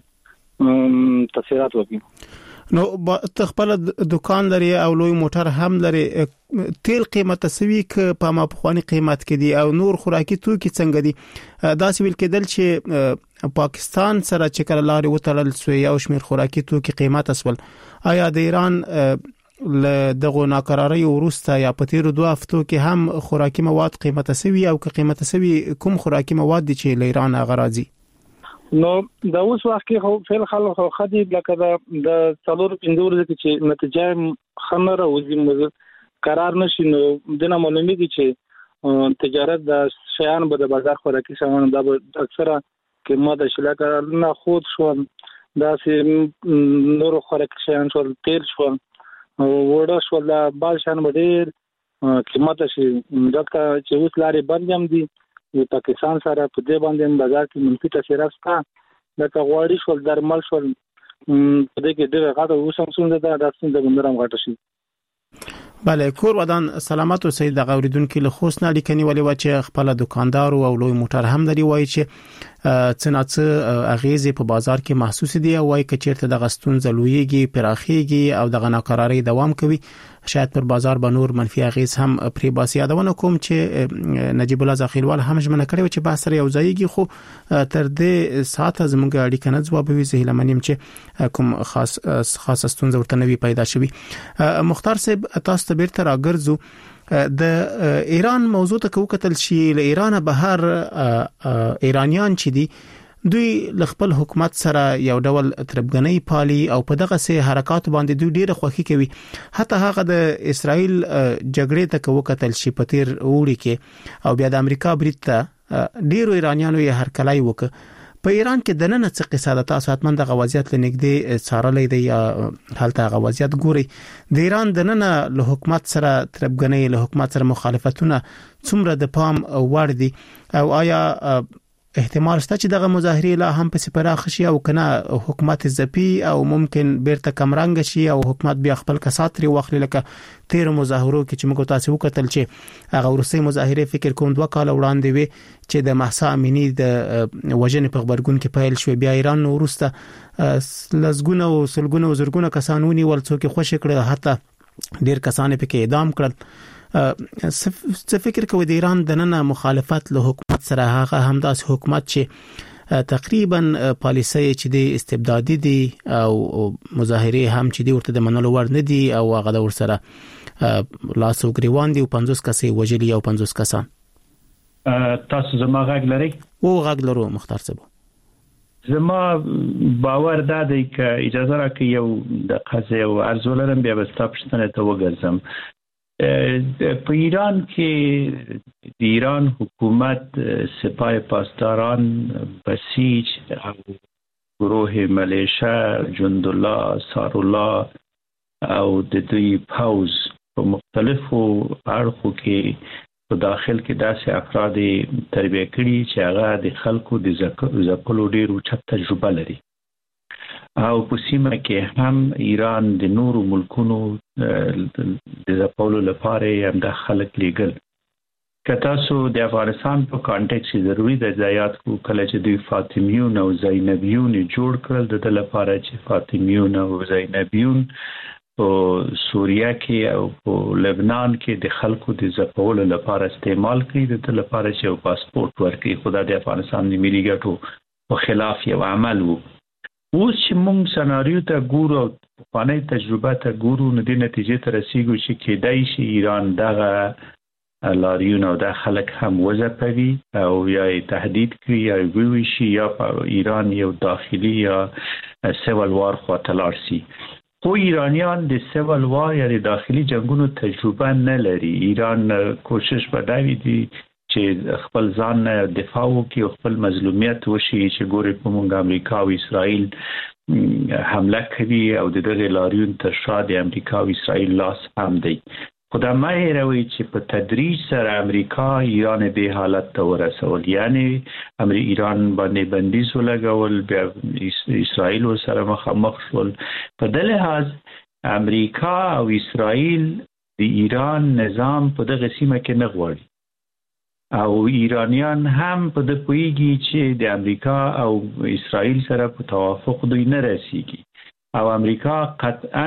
منفي تاثیرات وکړي. نو تخپل دکان لري او لوی موټر هم لري، تیل قیمت سوي ک په ما په خواني قیمت کې دي او نور خوراکي توکي څنګه دي؟ دا سویل کېدل چې پاکستان سره چې کله لارې وتړل سوی او شمیر خوراکي توکي قیمت اسول، آیا د ایران ل دغه ناکراری وروسته یا په تیر دوه هفتو کې هم خوراکي مواد قیمته سوي او که قیمته سوي کوم خوراکي مواد دي چې له ایران غراځي؟ نو دا اوس وخت کې خو فعل خلک خو خدي لکه د څلور پنځه ورځې چې نتیجه خمره وزي قرار نشي نو دنه معلومیږي چې تجارت د شیان به د بازار خوراکي سامان دا اکثره قیمت شلکه نه خود شو دا سي نور خوراکي شیان شو تیر شو وړه شو لا بال شان ډېر قیمت شي دغه چې اوس لارې بند هم دي د پاکستان سره په دې باندې بازار کې منفي تاثیرات شته لکه غواړي شول درمل شول په دې کې ډېر غاټه وسم څنګه دا د څنګه بندرم غاټه شي. بله کور ودان سلامت او سید غوریدونکو له خوسنا لیکنی ولې و چې خپل دکاندار او لوی موټر هم لري وای چې څنګه اغیزه په بازار کې محسوس دي او وای چې چیرته د غستون زلویږي پراخيږي او د غناکراری دوام کوي شاید پر بازار به نور منفي اغیز هم پری باسي یادونه کوم چې نجیب الله زاخیلوال هم ژمنه کړې و چې با سره یو ځایږي خو تر دې ساعت زموږ اړیکه نه ځوابوي زه لمنیم چې کوم خاص خاص ستونزه ورته نوي پیدا شوي. مختار صاحب تاسو ته بیرته راګرځو د ایران موضوع ته وکتل شي له ایران بهر ایرانیان چې دي دوی خپل حکومت سره یو ډول تربګنۍ پالي او په دغه سه حرکت باندې دوی ډیره خوخي کوي حتی هغه د اسرائیل جګړې ته وکتل شي په تیر وړي کې او بیا د امریکا بریټ ډیرو ایرانیانو یې هرکلای وک په ایران کې د نن څه قصه د تاسو حتمن د غوازیت لنګدي څارلې دی یا حالت غوازیت ګوري د ایران د نن له حکومت سره تربګنۍ له حکومت سره مخالفتونه څومره د پام وړ دي او آیا احتمال شته چې دغه مظاهره لا هم په سپراخ شي او کنه حکومت زپی او ممکن بیرته کمرنګ شي او حکومت بیا خپل کساتري واخلي لکه تیر مظاهرو کې چې موږ تاسو وکتل چې هغه ورسې مظاهره فکر کوم دوه کال وړاندې وي چې د محسا امینی د وژنې په خبرګون کې پیل شو بیا ایران ورسته لزګونه او سلګونه او زرګونه کسانونی ولڅو کې خوشی کړ حتی ډیر کسان په کې اعدام کړل. څه فکر کوي د ایران د نن مخالفت له حکومت سره هغه همداس حکومت چې تقریبا پالیسي چې د استبدادي دي او مظاهره هم چې د ورته د منلو ور نه دي او هغه د ور سره لاسو گریوان دي او پنځوس کسې وجلی او پنځوس کسان. تاسو زما غږ لري؟ او غږ لرو مختار صاحب. زما باور دا دی چې اجازه راکړئ یو د قضیه او ارزو لرم بیا به تاسو ته وګرځم. په ایران کې د ایران حکومت سپاه پاسداران بسیج او گروه ملیشه جندالله سارالله او د دوی پوز په مختلفو اړخو کې په داخل کې داسې افراد تربیه کړي چې هغه د خلکو د ځپلو ډېر اوچت تجربه لري او په سیمه کې هم ایران د نورو ملکونو د ځپلو لپاره هم د خلک لیګل که تاسو د افغانستان په کانټیکس کې ضروری د ځایات کو کله چې دوی فاطمیون او زینبیون جوړ کړل د لپاره چې فاطمیون او زینبیون په سوریه کې او په لبنان کې د خلکو د ځپلو لپاره استعمال کړي د لپاره چې پاسپورت ورکړي خدای د افغانستان د ملي ګټو په خلاف یو عمل وو. اوس چې موږ سناریو ته ګورو او پخوانۍ تجربه ته ګورو نو د نتیجې ته رسیږو چې کېدای شي ایران دغه لاریون او د خلک هم وځپوي او یا تهدید کړي یا ویوي شي یا ایران یو داخلي یا سیول وار خواته لاړ شي. خو ایرانیان د سیول وار یا د داخلي جنگونو تجربه نه لري. ایران کوشش به دا وي چې خپل ځان دفاع وکړي او خپل مظلومیت وشي چې ګوري په موږ امریکا او اسرائیل حمله کوي او د دغه لاریون تر شا د امریکا او اسرائیل لاس هم دی. خو دا مه هېروئ چې په تدریج سره امریکا ایران دې حالت ته ورسول یعنی ایران باندې بندیز ولګول بیا اسرائیل سره مخامخ شول. په دې لحاظ امریکا او اسرائیل د ایران نظام په دغه سیمه کې نه غواړي او ایرانیان هم په د پویږي چې د امریکا او اسرائیل سره په توافق دوی نه رسیږي او امریکا قطعا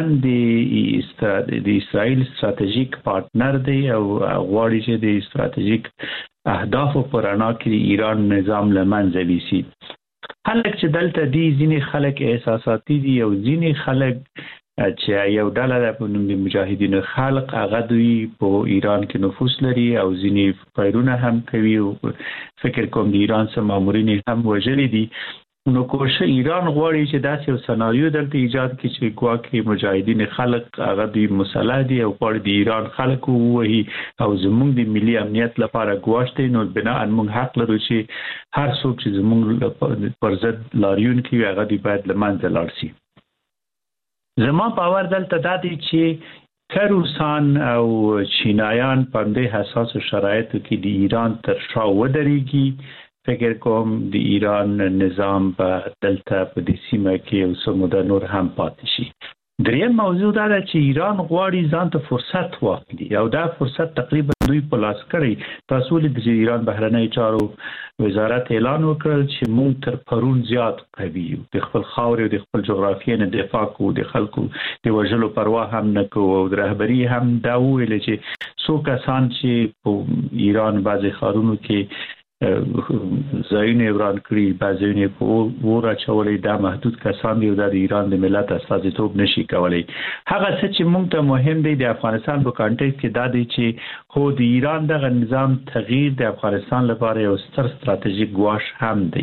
د د اسرائیل ستراتیژیک پارټنر دی او غواړي چې د ستراتیژیک اهدافو پر اړه کې ایران نظام لمنځه ویسي. خلک چې دلته دي ځینې خلک احساساتي دي او ځینې خلک چې یو ډله په نوم د مجاهدینو خلق هغه دوی په ایران کې نفوذ لري او ځینې فایرونه هم کوي او فکر کوم د ایران سم مامورین هم وژلي دي. نو کوشه ایران غواړي چې داسې یو سناریو دلته ایجاد کړي چې ګواکې مجاهدین خلق هغه دوی مسلح دي او غواړي د ایران خلک ووهي او زموږ د ملي امنیت لپاره ګواښ دی. نو بنا ان موږ حق لرو چې هر څوک چې زموږ پر ضد لاریون کوي هغه دوی باید له منځه لاړ شي. زما باور دلته دا دی چې که روسان او چینایان په همدې حساسو شرایطو کې د ایران تر شا ودرېږي، فکر کوم د ایران نظام په دلته په دې سیمه کې یو څه موده نور هم پاتې شي. دریم موضوع دا ده چې ایران غواړي ځان ته فرصت واخلي او دا فرصت تقریبا دوی په لاس کړی. تاسو ولې د ایران بهرنی چارو وزارت اعلان وکړ چې موږ تر پرون زیات قوي یو، د خپل خاورې او د خپل جغرافیې نه دفاع کوو، د خلکو د وژلو پروا هم نه کوو او د رهبري هم دا وویل چې څو کسان چې په ایران بعضې ښارونو کې ځایونه وران کړي، بعضیونه په اور اچولي، دا محدود کسان دي او د ایران د ملت استازیتوب نشي کولی. هغه څه چې موږ ته مهم دی د افغانستان په کانټیکس کې دا دی چې خو د ایران دغه نظام تغییر د افغانستان لپاره یو ستر ستراتیژیک ګواښ هم دی.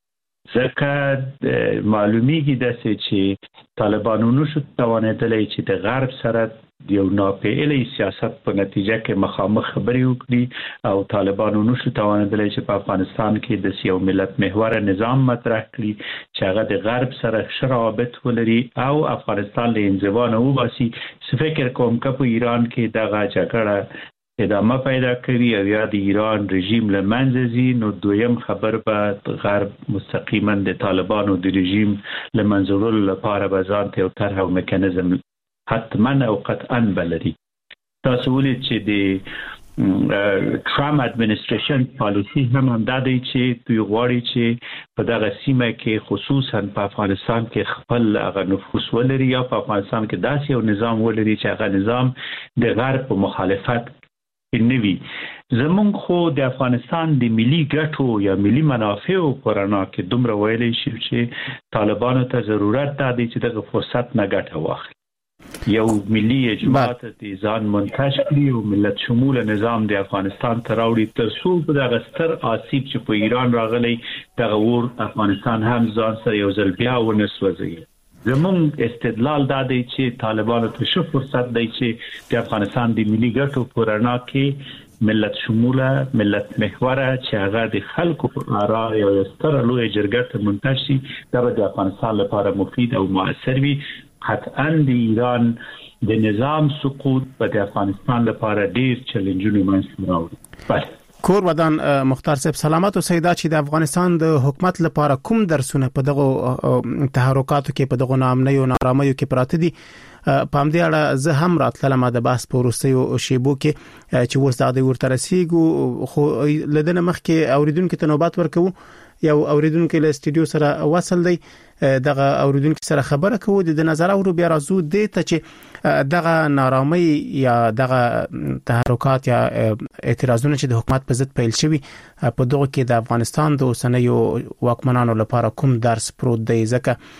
ځکه معلومیږي داسې چې طالبانو نشو توانېدلی چې د غرب سره یو ناپېیلی سیاست په نتیجه کې مخامخ خبرې وکړي او طالبانو نشو توانېدلی چې په افغانستان کې د یو ملت محور نظام مطرح کړي چې هغه د غرب سره ښه روابط ولري او افغانستان له انزوا نه وباسي. فکر کوم که په ایران کې دغه جګړه ادامه پیدا کوي او یا د ایران رژیم له منځه ځي، نو دویم خبر به غرب مستقیما د طالبانو د رژیم له منځه وړلو لپاره به ځان ته یو طرح او میکانیزم حتما او قطعا بلري. تاسو ولید چې د ټرامپ اډمنسټریشن پالیسی هم همدا دی چې دوی غواړي چې په دغه سیمه کې خصوصا په افغانستان کې خپل هغه نفوذ ولري یا په افغانستان کې داسې یو نظام ولري چې هغه نظام د غرب په مخالفت نوي. زمونږ خو د افغانستان د ملي ګټو یا ملي منافعو په رڼا کې دومره ویلی شي چې طالبانو ته ضرورت دا دی چې دغه فرصت نه ګټه واخلي، یو ملي اجماعات د ځان منتج کړي او ملت شمول نظام د افغانستان ته راوړي تر څو په دغه ستر آسیب چې په ایران راغلی دغه اور افغانستان هم ځان سره یو ځل بیا ونه سوځوي. زمونږ استدلال دا دی چې طالبانو ته ښه فرصت دی چې د افغانستان د ملي ګټو په رڼا کې ملت شموله، ملت محوره چې هغه د خلکو په آرا یو ستره لویه جرګه ته منتج شي، دا به د افغانستان لپاره مفید او مؤثر وي. قطعا د ایران د نظام سقوط په د افغانستان لپاره ډیر چیلنجونه منځته راوړي. بله کور ودان مختار صاحب سلامات او سیدا چې د افغانستان د حکومت لپاره کوم درسونه په دغه تحرکاتو کې په دغه نامنۍ او نارامیو کې پراته دي، په همدې اړه زه هم راتلم د بحث په وروستیو شیبو کې چې اوس دا د ورته رسیږو، خو لدنه مخکې اوریدونکو ته نوبت ورکو. یو اوریدونکو له استودیو سره وصل دی، دغه اوریدونکو سره خبره کوو د نظر اورو بیا راځو د ته چې دغه نارامي یا دغه تحرکات یا اعتراضونه چې د حکومت په ضد پیل شوي په دغه کې د افغانستان د اوسنیو واکمنانو لپاره کوم درس پروت دی، ځکه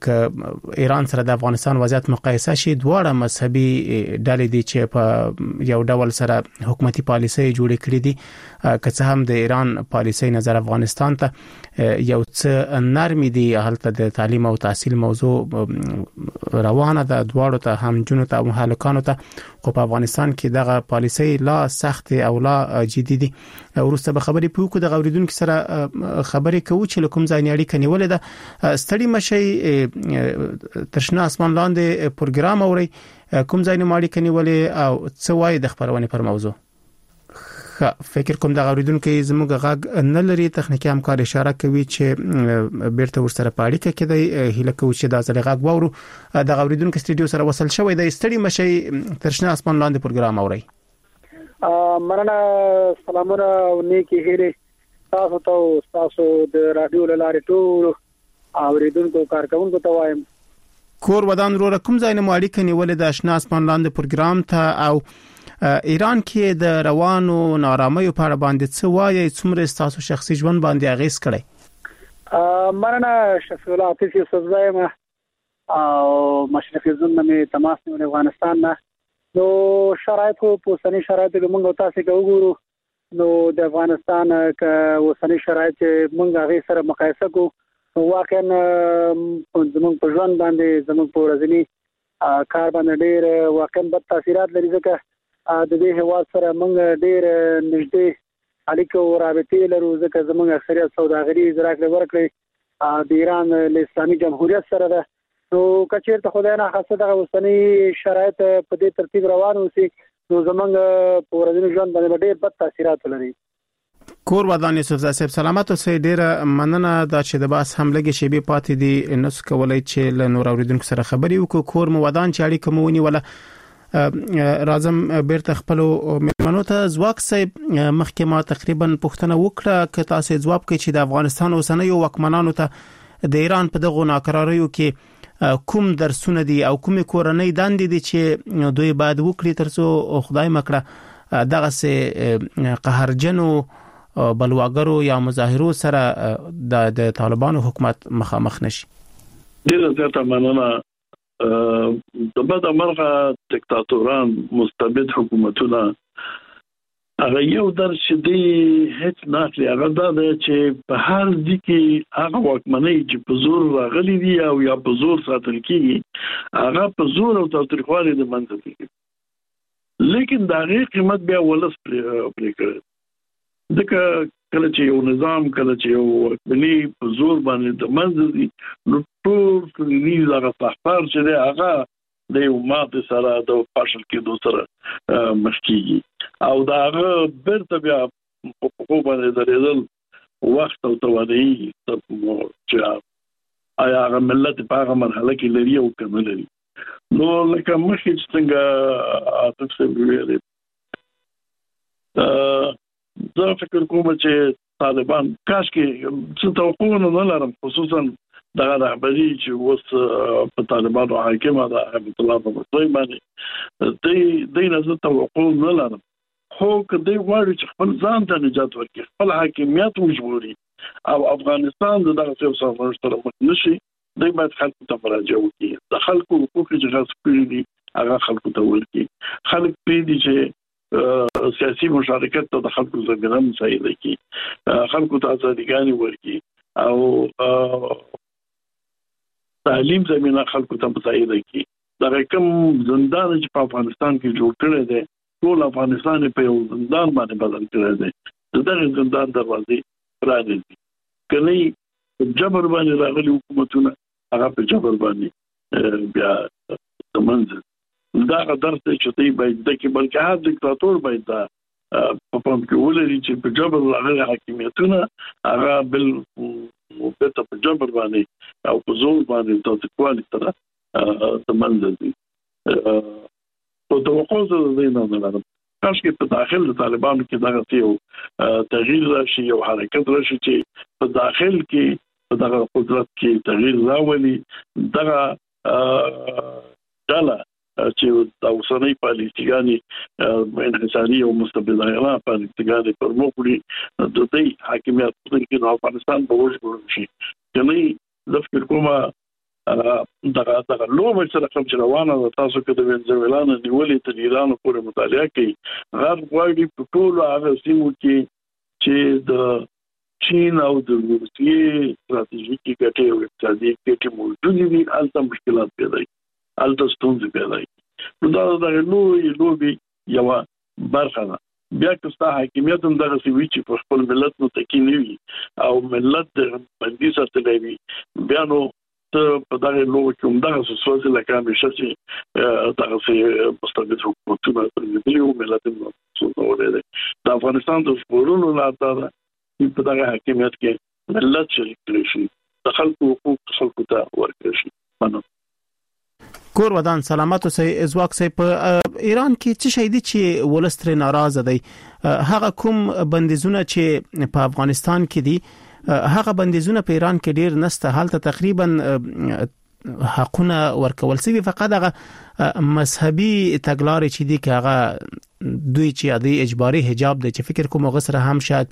که ایران سره د افغانستان وضعیت مقایسه شي دواړه مذهبي ډلې دي چې په یو ډول سره حکومتي پالیسي جوړې کړې دي، که څه هم د ایران پالیسي نظر افغانستان ته یو څه نرمي دي، هلته د تعلیم او تحصیل موضوع روانه ده دواړو ته، هم جنو ته او هلکانو ته، خو په افغانستان کې دغه پالیسي لا سخت او لا جدي دي. ورسته به خبرې پوکو د اوریدونکو سره خبرې کوو چې کوم ځای اړیکه نیولې ده. ستړي مشي ترشنا اسمان لاندې پروګرام اوري، کوم ځای نه اړیکه نیولې او څه وایي د خبرونه پر موضوع؟ فکر کوم د اوریدونکو زموږ غږ نه لري، تخنیکی همکار اشاره کوي چې بیرته ورسره په اړیکه کې دی. هیله کوم چې دا ځل غږ وورو. د اوریدونکو استودیو سره وصل شوی دی. ستړي مشي ترشنا اسمان لاندې پروګرام اوري. مننه، سلامونه او نیکی هیله تاسو ته، تاسو د رادیو لارې ټول اوریدونکو کارکونکو ته وایم. کور ودان رو کوم ځای نه اړیکه نیولې د آشنا اسمان لاندې پروګرام ته، او ایران کې د روانو نارامیو په اړه باندې څه وایي، څومره تاسو شخصي ژوند باندې اغیز کړی؟ مننه، شفیع الله عاطفي صدایم او مشرق تلویزیون نه تماس نیول افغانستان نه نو شرایط په اوسنی شرایط کې موږ تاسو کې وګورو نو د افغانستان ک اوسنی شرایط موږ هغه سره مقایسه کوو واقعا زموږ په ژوند باندې زموږ په ورځني کار باندې ډېر واقعا بد تاثیرات لري ځکه د دې هواد سره موږ ډېر نږدې اړیکې او رابطې لرو ځکه زموږ اکثریت سوداګري زراعت ورکړي د ایران له اسلامي جمهوریت سره ده نو کچېرته خدای نه خاصه د اوسنی شرایط په دې ترتیب روان اوسي نو زمونږ په ورځني ژوند باندې ډېر بد تاثیرات لري. کور ودان یوسف صاحب سلامت اوسئ. ډېر مننه دا چې د باس هم لګي شی به پاتې دي نس کولای چې له نور اوریدونکو سره خبري وکړو. کور مو ودان چې اړیکه مو ونیوله رازم بیرته خپل مېلمنو ته زواک صاحب مخکې ما تقریبا پوښتنه وکړه که تاسو ځواب کړئ چې د افغانستان اوسنۍ وکمنانو ته د ایران په دغه ناکراریو کې کوم درسونه دي او کوم کورنۍ دندې دي چې دوی باید وکړي ترڅو خدای مکړه دغه سه قهرجنو بلواګرو یا مظاهرو سره د طالبانو حکومت مخامخ نشي. ډیره زیاته مننه. د بد مرغه دیکتاتوران مستبد حکومتونه هغه یو درس دی هیڅ ناخلي هغه دا چې په هر ځکه هغه واکمنۍ چې په زور راغلي دي او یا په زور ساتل کیږي هغه په زور او تاریخوالي د منځ کیږي لیکن دا غي قیمت بیا ولس پرې کړي ځکه کله چې یو نظام کله چې یو واکمنۍ په زور باندې د منځ دي نو ټول کلیز هغه فخر چې هغه د یو ماته سره د فاشل کېدو سره مخکېږي او دا هغه بیرته بیا په خو باندې درېدل وخت او توانایي چې آیا هغه ملت په هغه مرحله کې لري او کنه لري. نو لکه مخکې څنګه عاطف صاحب ویلي زه فکر کوم چې طالبان کاش کې څه توقع نه لرم خصوصا دا رهبری چې اوس په طالبانو حاکمه ده رحمت الله په دوی باندې دوی دوی نه توقع نه لرم خو که دوی غواړي چې خپل ځان ته نجات ورکړي خپل حاکمیت وژغوري او افغانستان دغه څه سره سره مخ نشي دوی باید خلکو ته مراجعه وکړي. د خلکو حقوق چې غصب کړي دي هغه خلکو ته ورکړي. خلک پې دي چې سیاسي مشارکت ته د خلکو زمینه مساعده کړي خلکو ته ازاديګانې ورکړي او تعلیم زمينه خلکو ته مساعده کی. دا کوم زندان چې په افغانستان کې جوړ کړی دی ټول افغانستان په یو زندان باندې بدل کړی دی. دغه زندان دروازې پرانیزي کله جبر باندې راغلي حکومتونه هغه په جبر باندې بیا تمنځ دا درس چې دی باید د کې بلکې هر دیکتاتور باید دا په پام کې ولري چې په جبر راغلي حاکمیتونه هغه بل وبته په جبر باندې او په زور باندې د کوالي سره تمنځ دي. په توقع سره دی نه لرم کاش کې په داخل د طالبانو کې دغه یو تغییر راشي یو حرکت راشي چې په داخل کې په دغه قدرت کې تغییر راولي. دغه ډله چې د اوسنۍ پالیسيګانې انحصاري او مستبدانه پالیسيګانې پر مخ وړي د دې حاکمیت په کې د افغانستان په وژغورل شي. کني د فکر کومه دغه دغه لومړی سره کوم چې روانه ده تاسو کې د وینزویلا نه نیولې تر ایران پورې مطالعه کوي غرب غواړي په ټولو هغه سیمو کې چې د چین او د روسیې ستراتیژیکي ګټې او اقتصادي ګټې موجودې دي هلته مشکلات پیدا کیږي هلته ستونزې پیدا کیږي. نو دا د لوی لوی یو برخه ده. بیا که ستا حاکمیت هم دغه سی وی چې په خپل ملت نو تکي نه وي او ملت د بندي ساتلی وي بیا نو ته په دغه لوی کې هم دغه سوسوازي لکه همیشه چې دغه سي مستبد حکومتونه پرېږدي او ملت هم څه دی. د افغانستان د ژغورلو لاره ده چې په دغه حاکمیت کې ملت شریک کړي شي د خلکو حقوق خلکو ته ورکړي شي. مننه. کور ودان سلامت اوسئ. ازواک صاحب په ایران کې څه شي دي چې ولستر ناراضه دي؟ هغه کوم بندیزونه چې په افغانستان کې دي هغه بندیزونه په ایران کې ډیر نسته حالت تقریبا حقونه ورکول سوي فقط هغه مذهبي تګلارې چې دي که هغه دوی چې عادي اجباري حجاب دي چې فکر کوم هغه سره هم شاید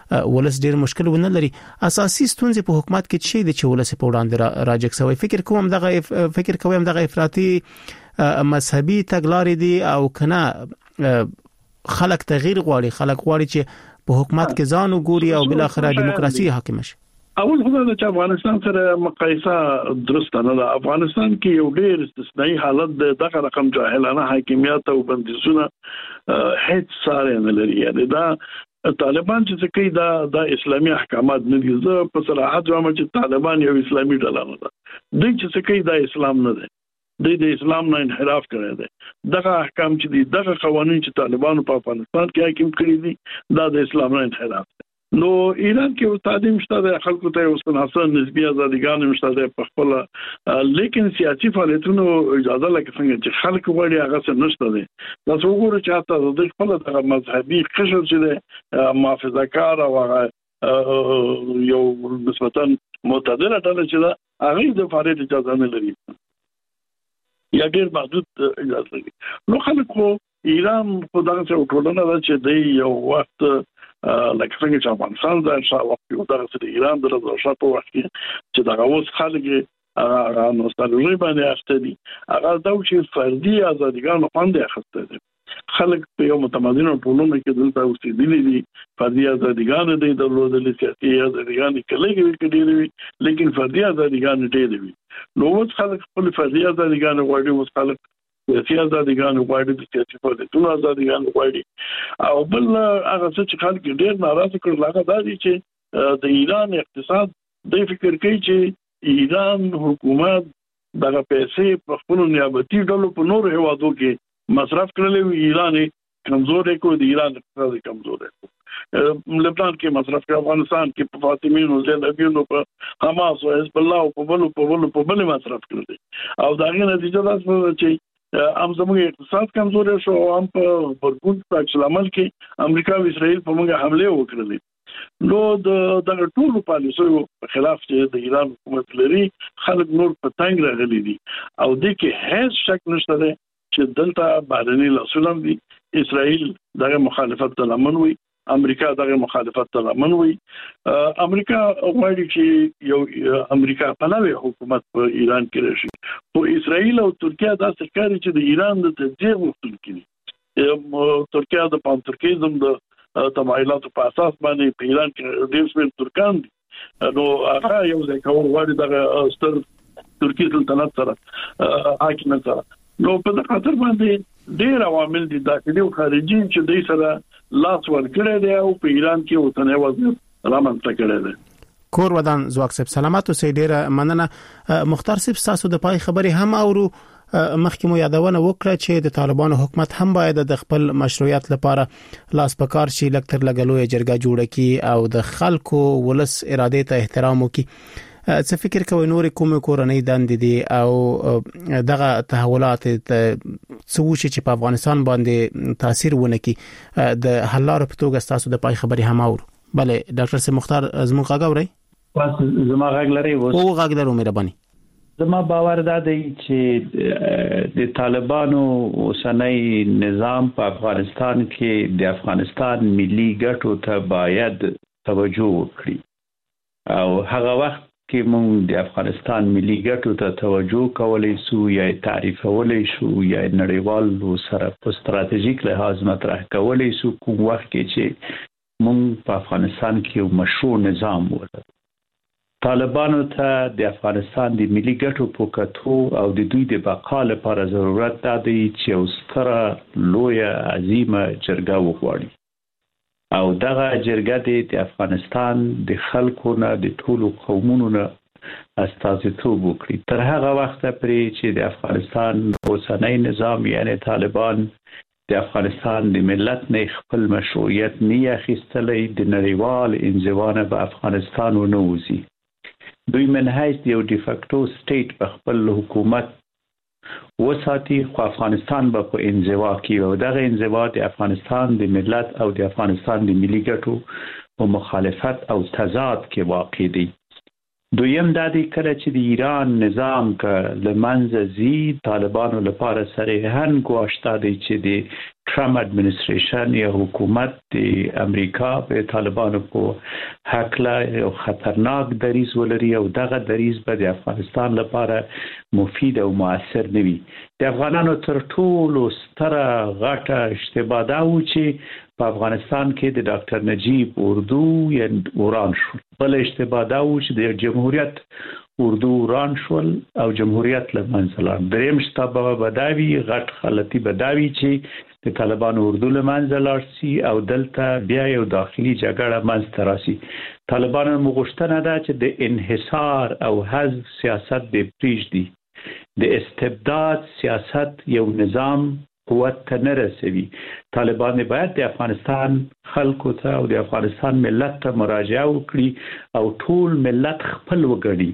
ولس ډیر مشکل ونه لري. اساسي ستونزې په حکومت کې چې د چولس په وړاندې راجک سوی فکر کوم دغه فکر کوم دغه افراطي مذهبي تګلارې دي او کنه خلک تغییر غواړي، خلک غواړي چې په حکومت کې ځان وګوري او بل اخر دیموکراسي حاکم شي. اول خو دا چې افغانستان سره مقایسه درسته نه ده. افغانستان کې یو ډېر استثنایی حالت د دغه رقم جاهلانه حاکمیت او بندیزونه هیڅ ساره نه لري. یعنی دا طالبان چې کوي دا د اسلامي احکامات نه دي. زه په صراحت وایم چې طالبان یو اسلامي ډله نه ده. دوی چې کوي دا اسلام نه ده، د د اسلام نه انحراف کړی دی. دغه احکام چې دي، دغه قوانين چې طالبانو په افغانستان کې حاکم کړی دي، دا د اسلام نه انحراف دی. نو ایران کې او تعلیم شته د خلکو ته اوس نه نسبی ازاديګان مشته ده په خپل، لیکن سیاسي فعالیتونو اجازه لکه څنګه چې خلک وړي هغه څه نشته ده. تاسو وګورئ چې حتی د خپل د مذهبي قشر چې ده محافظه کار او یو نسبتا معتدله ډله چې ده هغه د فعالیت اجازه نه لري یا ډیر محدود اجازه لري. نو خلک خو ایران په دغه څه ټولنه ده چې د یو وخت لکه څنګه چې افغانستان د شاو وخت یو دغه څه د ایران د رضا په وخت کې چې دغه اوس خلک هغه نوستالژي باندې اخته دي، هغه دا چې فردي ازاديګانو باندې اخته دي. خلک په یو متمدن ټولنه کې دلته اوسېدلي دي، فردي ازاديګان دي، درلودل سیاسي ازاديګان کلیږي کډيري، لیکن فردي ازاديګان ډېر دي. نو اوس خلک خپل فردي ازاديګان غواړي، اوس خلک سیاسي ازاديګان غواړي، د سیاسي فعالیتونو ازاديګان غواړي. او بل هغه څه چې خلک ډېر ناراضه کړل هغه دا دي چې د ایران اقتصاد د فکر کوي چې ایران حکومت دغه پیسې په خپل نیابتي ډلو په نور هوادو کې مصرف کړلې، ایران کمزورې کو، د ایران اقتصاد کمزورې کو. لبنان کې مصرف کړ، افغانستان کې په فاطمیونو زیدابیونو په حماس او حزب الله او په بل په بل په بل مصرف کړل. او دا غي نتیجه ده چې ام زموږ اقتصاد کمزورې شو او هم په برګون په عمل کې امریکا او اسرائیل په موږ حمله وکړلې. نو د دغه ټولو پالیسیو په خلاف چې د ایران حکومت لري خلک نور په تنګ راغلي دي. او د کې هیڅ شک نشته ده چې دلته بهرني لاسولم دي. اسرائیل دغه مخالفت ته لمن وي، امریکا دغه مخالفت ته لمن وي. امریکا غواړي چې یو امریکا پنوي حکومت په ایران کې راشي. خو اسرائیل او ترکیه دا څرګندوي چې د ایران د تجزیه غوښتونکي دي. ترکیه د پام ترکیزم د تمایلاتو په اساس باندې په ایران کې ډېر څه ترکان دي. نو هغه یو ځای کول غواړي دغه ستر ترکی سلطنت سره حاکمیت سره. نو په دغه خاطر باندې ډېر عوامل دي داخلي او خارجي چې دوی سره لاس ورکړي دي او په ایران کې اوسنۍ وضعیت رامنځته کړي دي. کور ودان زواک صاحب سلامات اوسئ. ډېر مننه. مختار صاحب تاسو د پای خبرې هم اورو. مخکې مو یادونه وکړه چې د طالبانو حکومت هم باید د خپل مشروعیت لپاره لاس پکار شي، لکتر لګلوې جرګه جوړه کړي او د خلکو ولس اراده ته احترام وکړي. څه فکر کوي نور کوم کورنۍ دندې دي او دغه تحولات څه وشي چې په افغانستان باندې تاثیر ونه کړي؟ د حل لارو په توګه تاسو د پای خبرې هم اورو. بله ډاکټر سي مختار زموږ غږ اورئ؟ پس زما غږ لري وو. او غږ درو مهرباني. زما باور دا دی چې د طالبانو اوسنۍ نظام په افغانستان کې د افغانستان ملي ګټو ته باید توجه وکړي او هغه وخت کې موږ د افغانستان ملي ګټو ته توجه کولای شو یا تعریفولای شو یا نړیوال سره په ستراتیژیک لحاظ مطرح کولای شو کوم وخت کې چې موږ په افغانستان کې یو مشروع نظام ولرو. طالبانو ته د افغانستان د ملي ګټو په کتو او د دوی د بقا لپاره ضرورت دی چې یو ستره لویه عظیمه جرګه وغواړي او دغه جرګه د افغانستان د خلکو نه د ټولو قومونو نه استازیتوب وکړي. تر هغه وخته پورې چې د افغانستان اوسنۍ نظام یعنی طالبان د افغانستان د ملت نه خپل مشروعیت نه اخیستلی، د نړیوال انزوا نه به افغانستان ونه وځي. دوی من حیث یو ډیفکټو سټیټ په خپل حکومت وساتي، خو افغانستان به په انزوا کې او دغه انزوا د افغانستان د ملت او د افغانستان د ملي ګټو په مخالفت او تضاد کې واقع دی. دویم دا دی کله چې د ایران نظام که له منځه ځي، طالبانو لپاره صریحاً ګواښ دی چې د ټرمپ اډمنستریشن یا حکومت د امریکا په طالبانو په حق لا یو خطرناک دریز ولري او دغه دریز به د افغانستان لپاره مفید او موثر نه وي. د افغانانو تر ټولو ستره غټه اشتباه دا و چې په افغانستان کې د ډاکټر نجیب اردو یا وران شو. بل اشتباه دا و چې د جمهوریت اردو وران شول او جمهوریت له منځه لاړ. دریم اشتباه بداوی غټ غلطي بداوی چې د طالبانو اردو له منځه لاړ سي او دلته بیا یو داخلي جګړه منځته راسي. طالبانو مغوښتنه ده چې د انحصار او حذف سیاست د پریږدي. د استبداد سیاست یو نظام قوت ته نه رسوي. طالبان باید د افغانستان خلکو ته او د افغانستان ملت ته مراجعه وکړي او ټول ملت خپل وګڼي.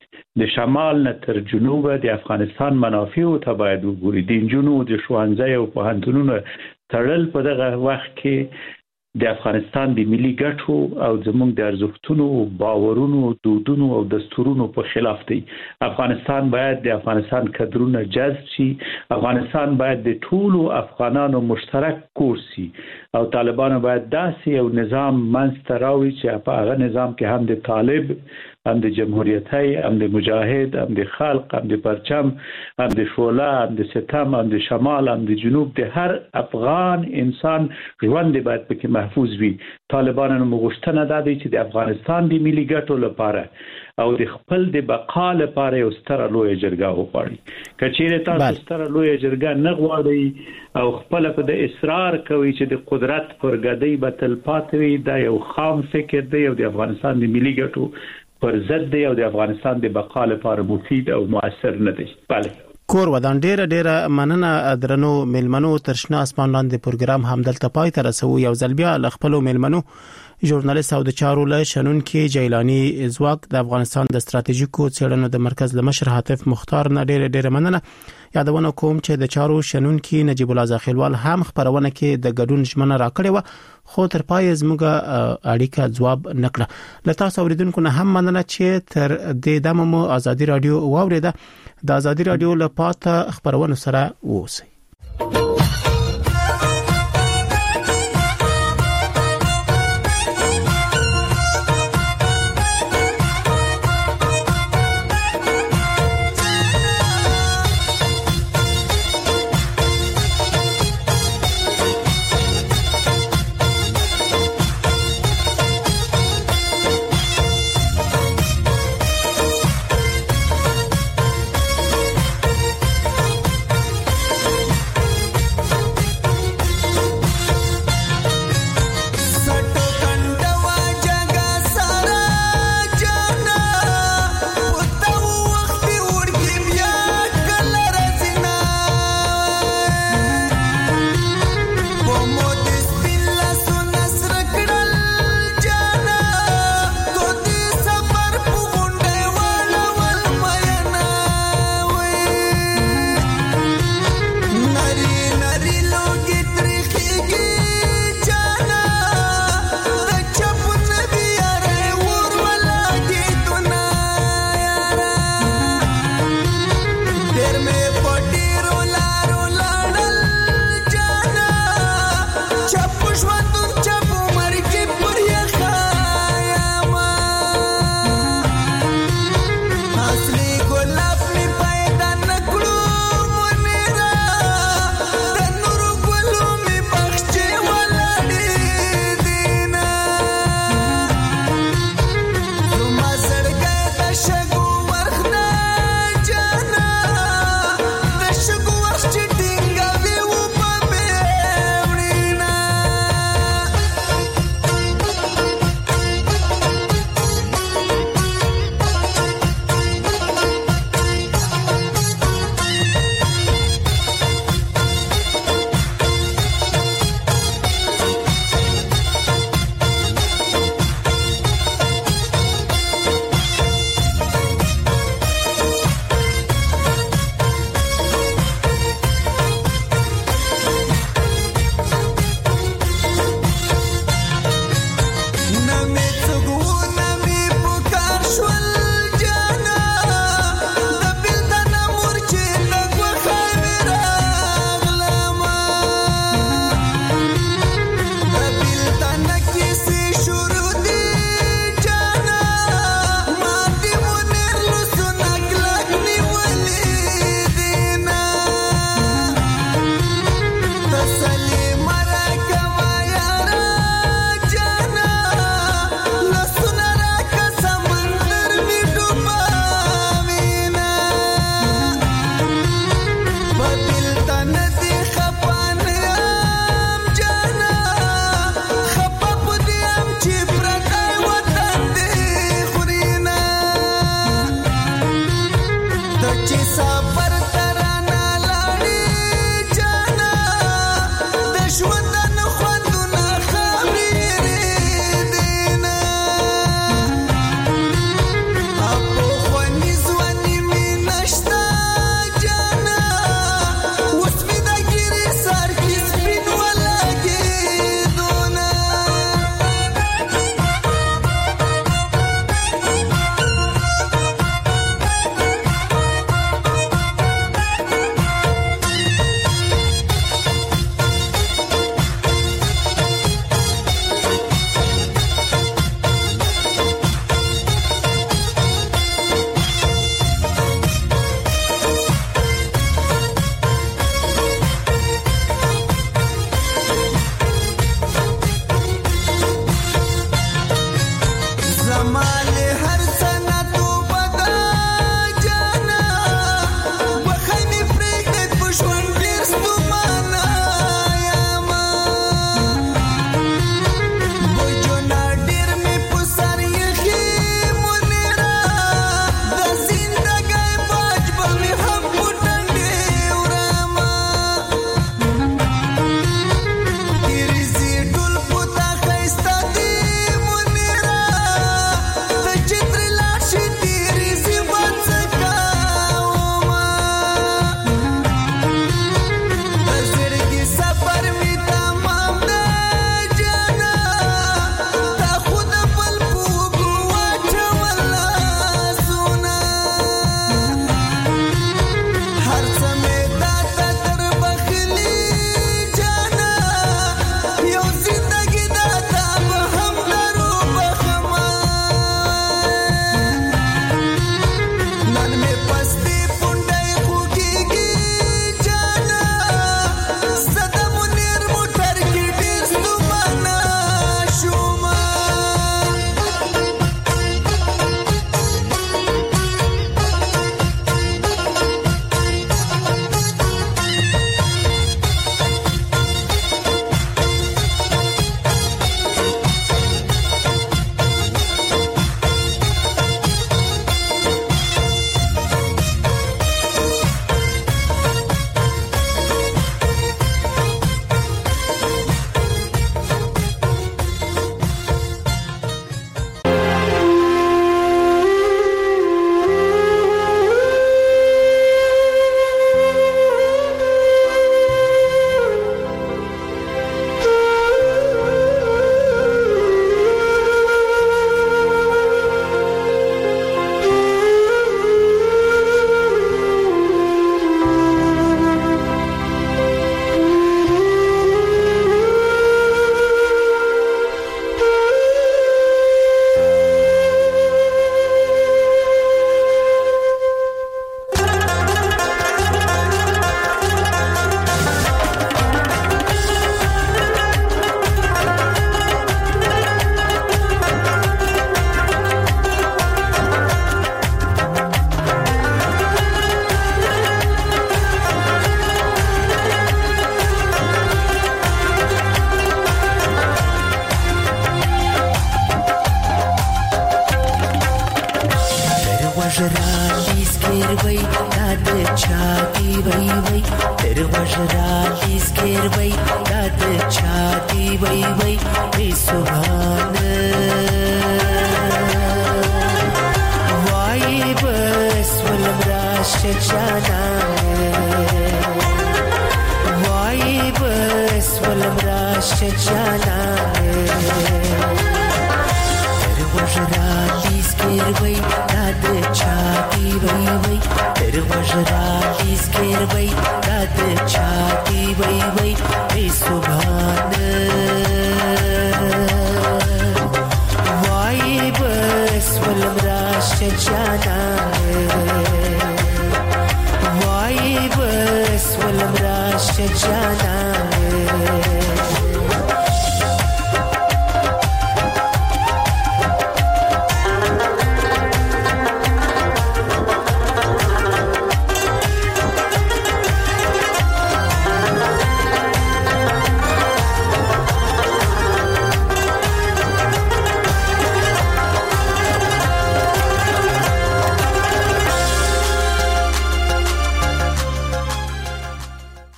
د شمال نه تر جنوب د افغانستان منافع ته باید وګوري. د انجونو د ښوونځي او پوهنتونونو تړل په دغه وخت کې د افغانستان د ملي ګټو او زموږ د ارزښتونو، باورونو، دودونو او دستورونو په خلاف دی. افغانستان باید د افغانستان کډرونه جذب شي. افغانستان باید د ټولو افغانانو مشترک کور شي او طالبانو باید داسې یو نظام منځته راوړي چې په هغه نظام کې هم د طالب، هم د جمهوریتي، هم د مجاهد، هم د خلق، هم د پرچم، هم د شعله، هم د ستم، هم د شمال، هم د جنوب، د هر افغان انسان ژوند باید پکې محفوظ وي. طالبانو مغوښتنه ده چې د افغانستان د ملي ګټو لپاره او د خپل د بقا لپاره یو ستره لویه جرګه وغواړي. که چیرې تاسو ستره لویه جرګه نه غواړئ او خپل په د اصرار کوي چې د قدرت پر ګدۍ به تل پاتې وي، دا یو خام فکر دی او د افغانستان د ملي ګټو پر ضد دی او د افغانستان د بقا لپاره مفید او موثر نه دی. بله کور ودان ډیره ډیره مننه درنو ملمنو. ترشنا اسمان لاندې پروګرام هم دلته پای ته رسو. یو ځل بیا ل خپل ملمنو ژورنالیست او د چارو له شنن کې جیلانی زواک د افغانستان د ستراتیژیکو څېړنو د مرکز لمشر حاتف مختار نه ډیره ډیره مننه. یادونه کوم چې د چارو شنن کې نجیب الله زاخیلوال هم خبرونه کې د ګډون ژمنه راکړې و خو تر پای زموږه اړیکه جواب نکړه. لته اوریدونکو نه هم مننه چې تر دې دمو مو ازادي رادیو واوریده. د ازادي رادیو لپاره خبرونه سره اوسئ. وجراتي سكير وي داد شادي وي وي وي سبحان واي بس والمراش جانا واي بس والمراش جانا وجراتي سكير وي داد شادي وي وي وجراتي سكير وي داد شادي وي وي وي سبحان واي بس والمراش جانا واي بس والمراش جانا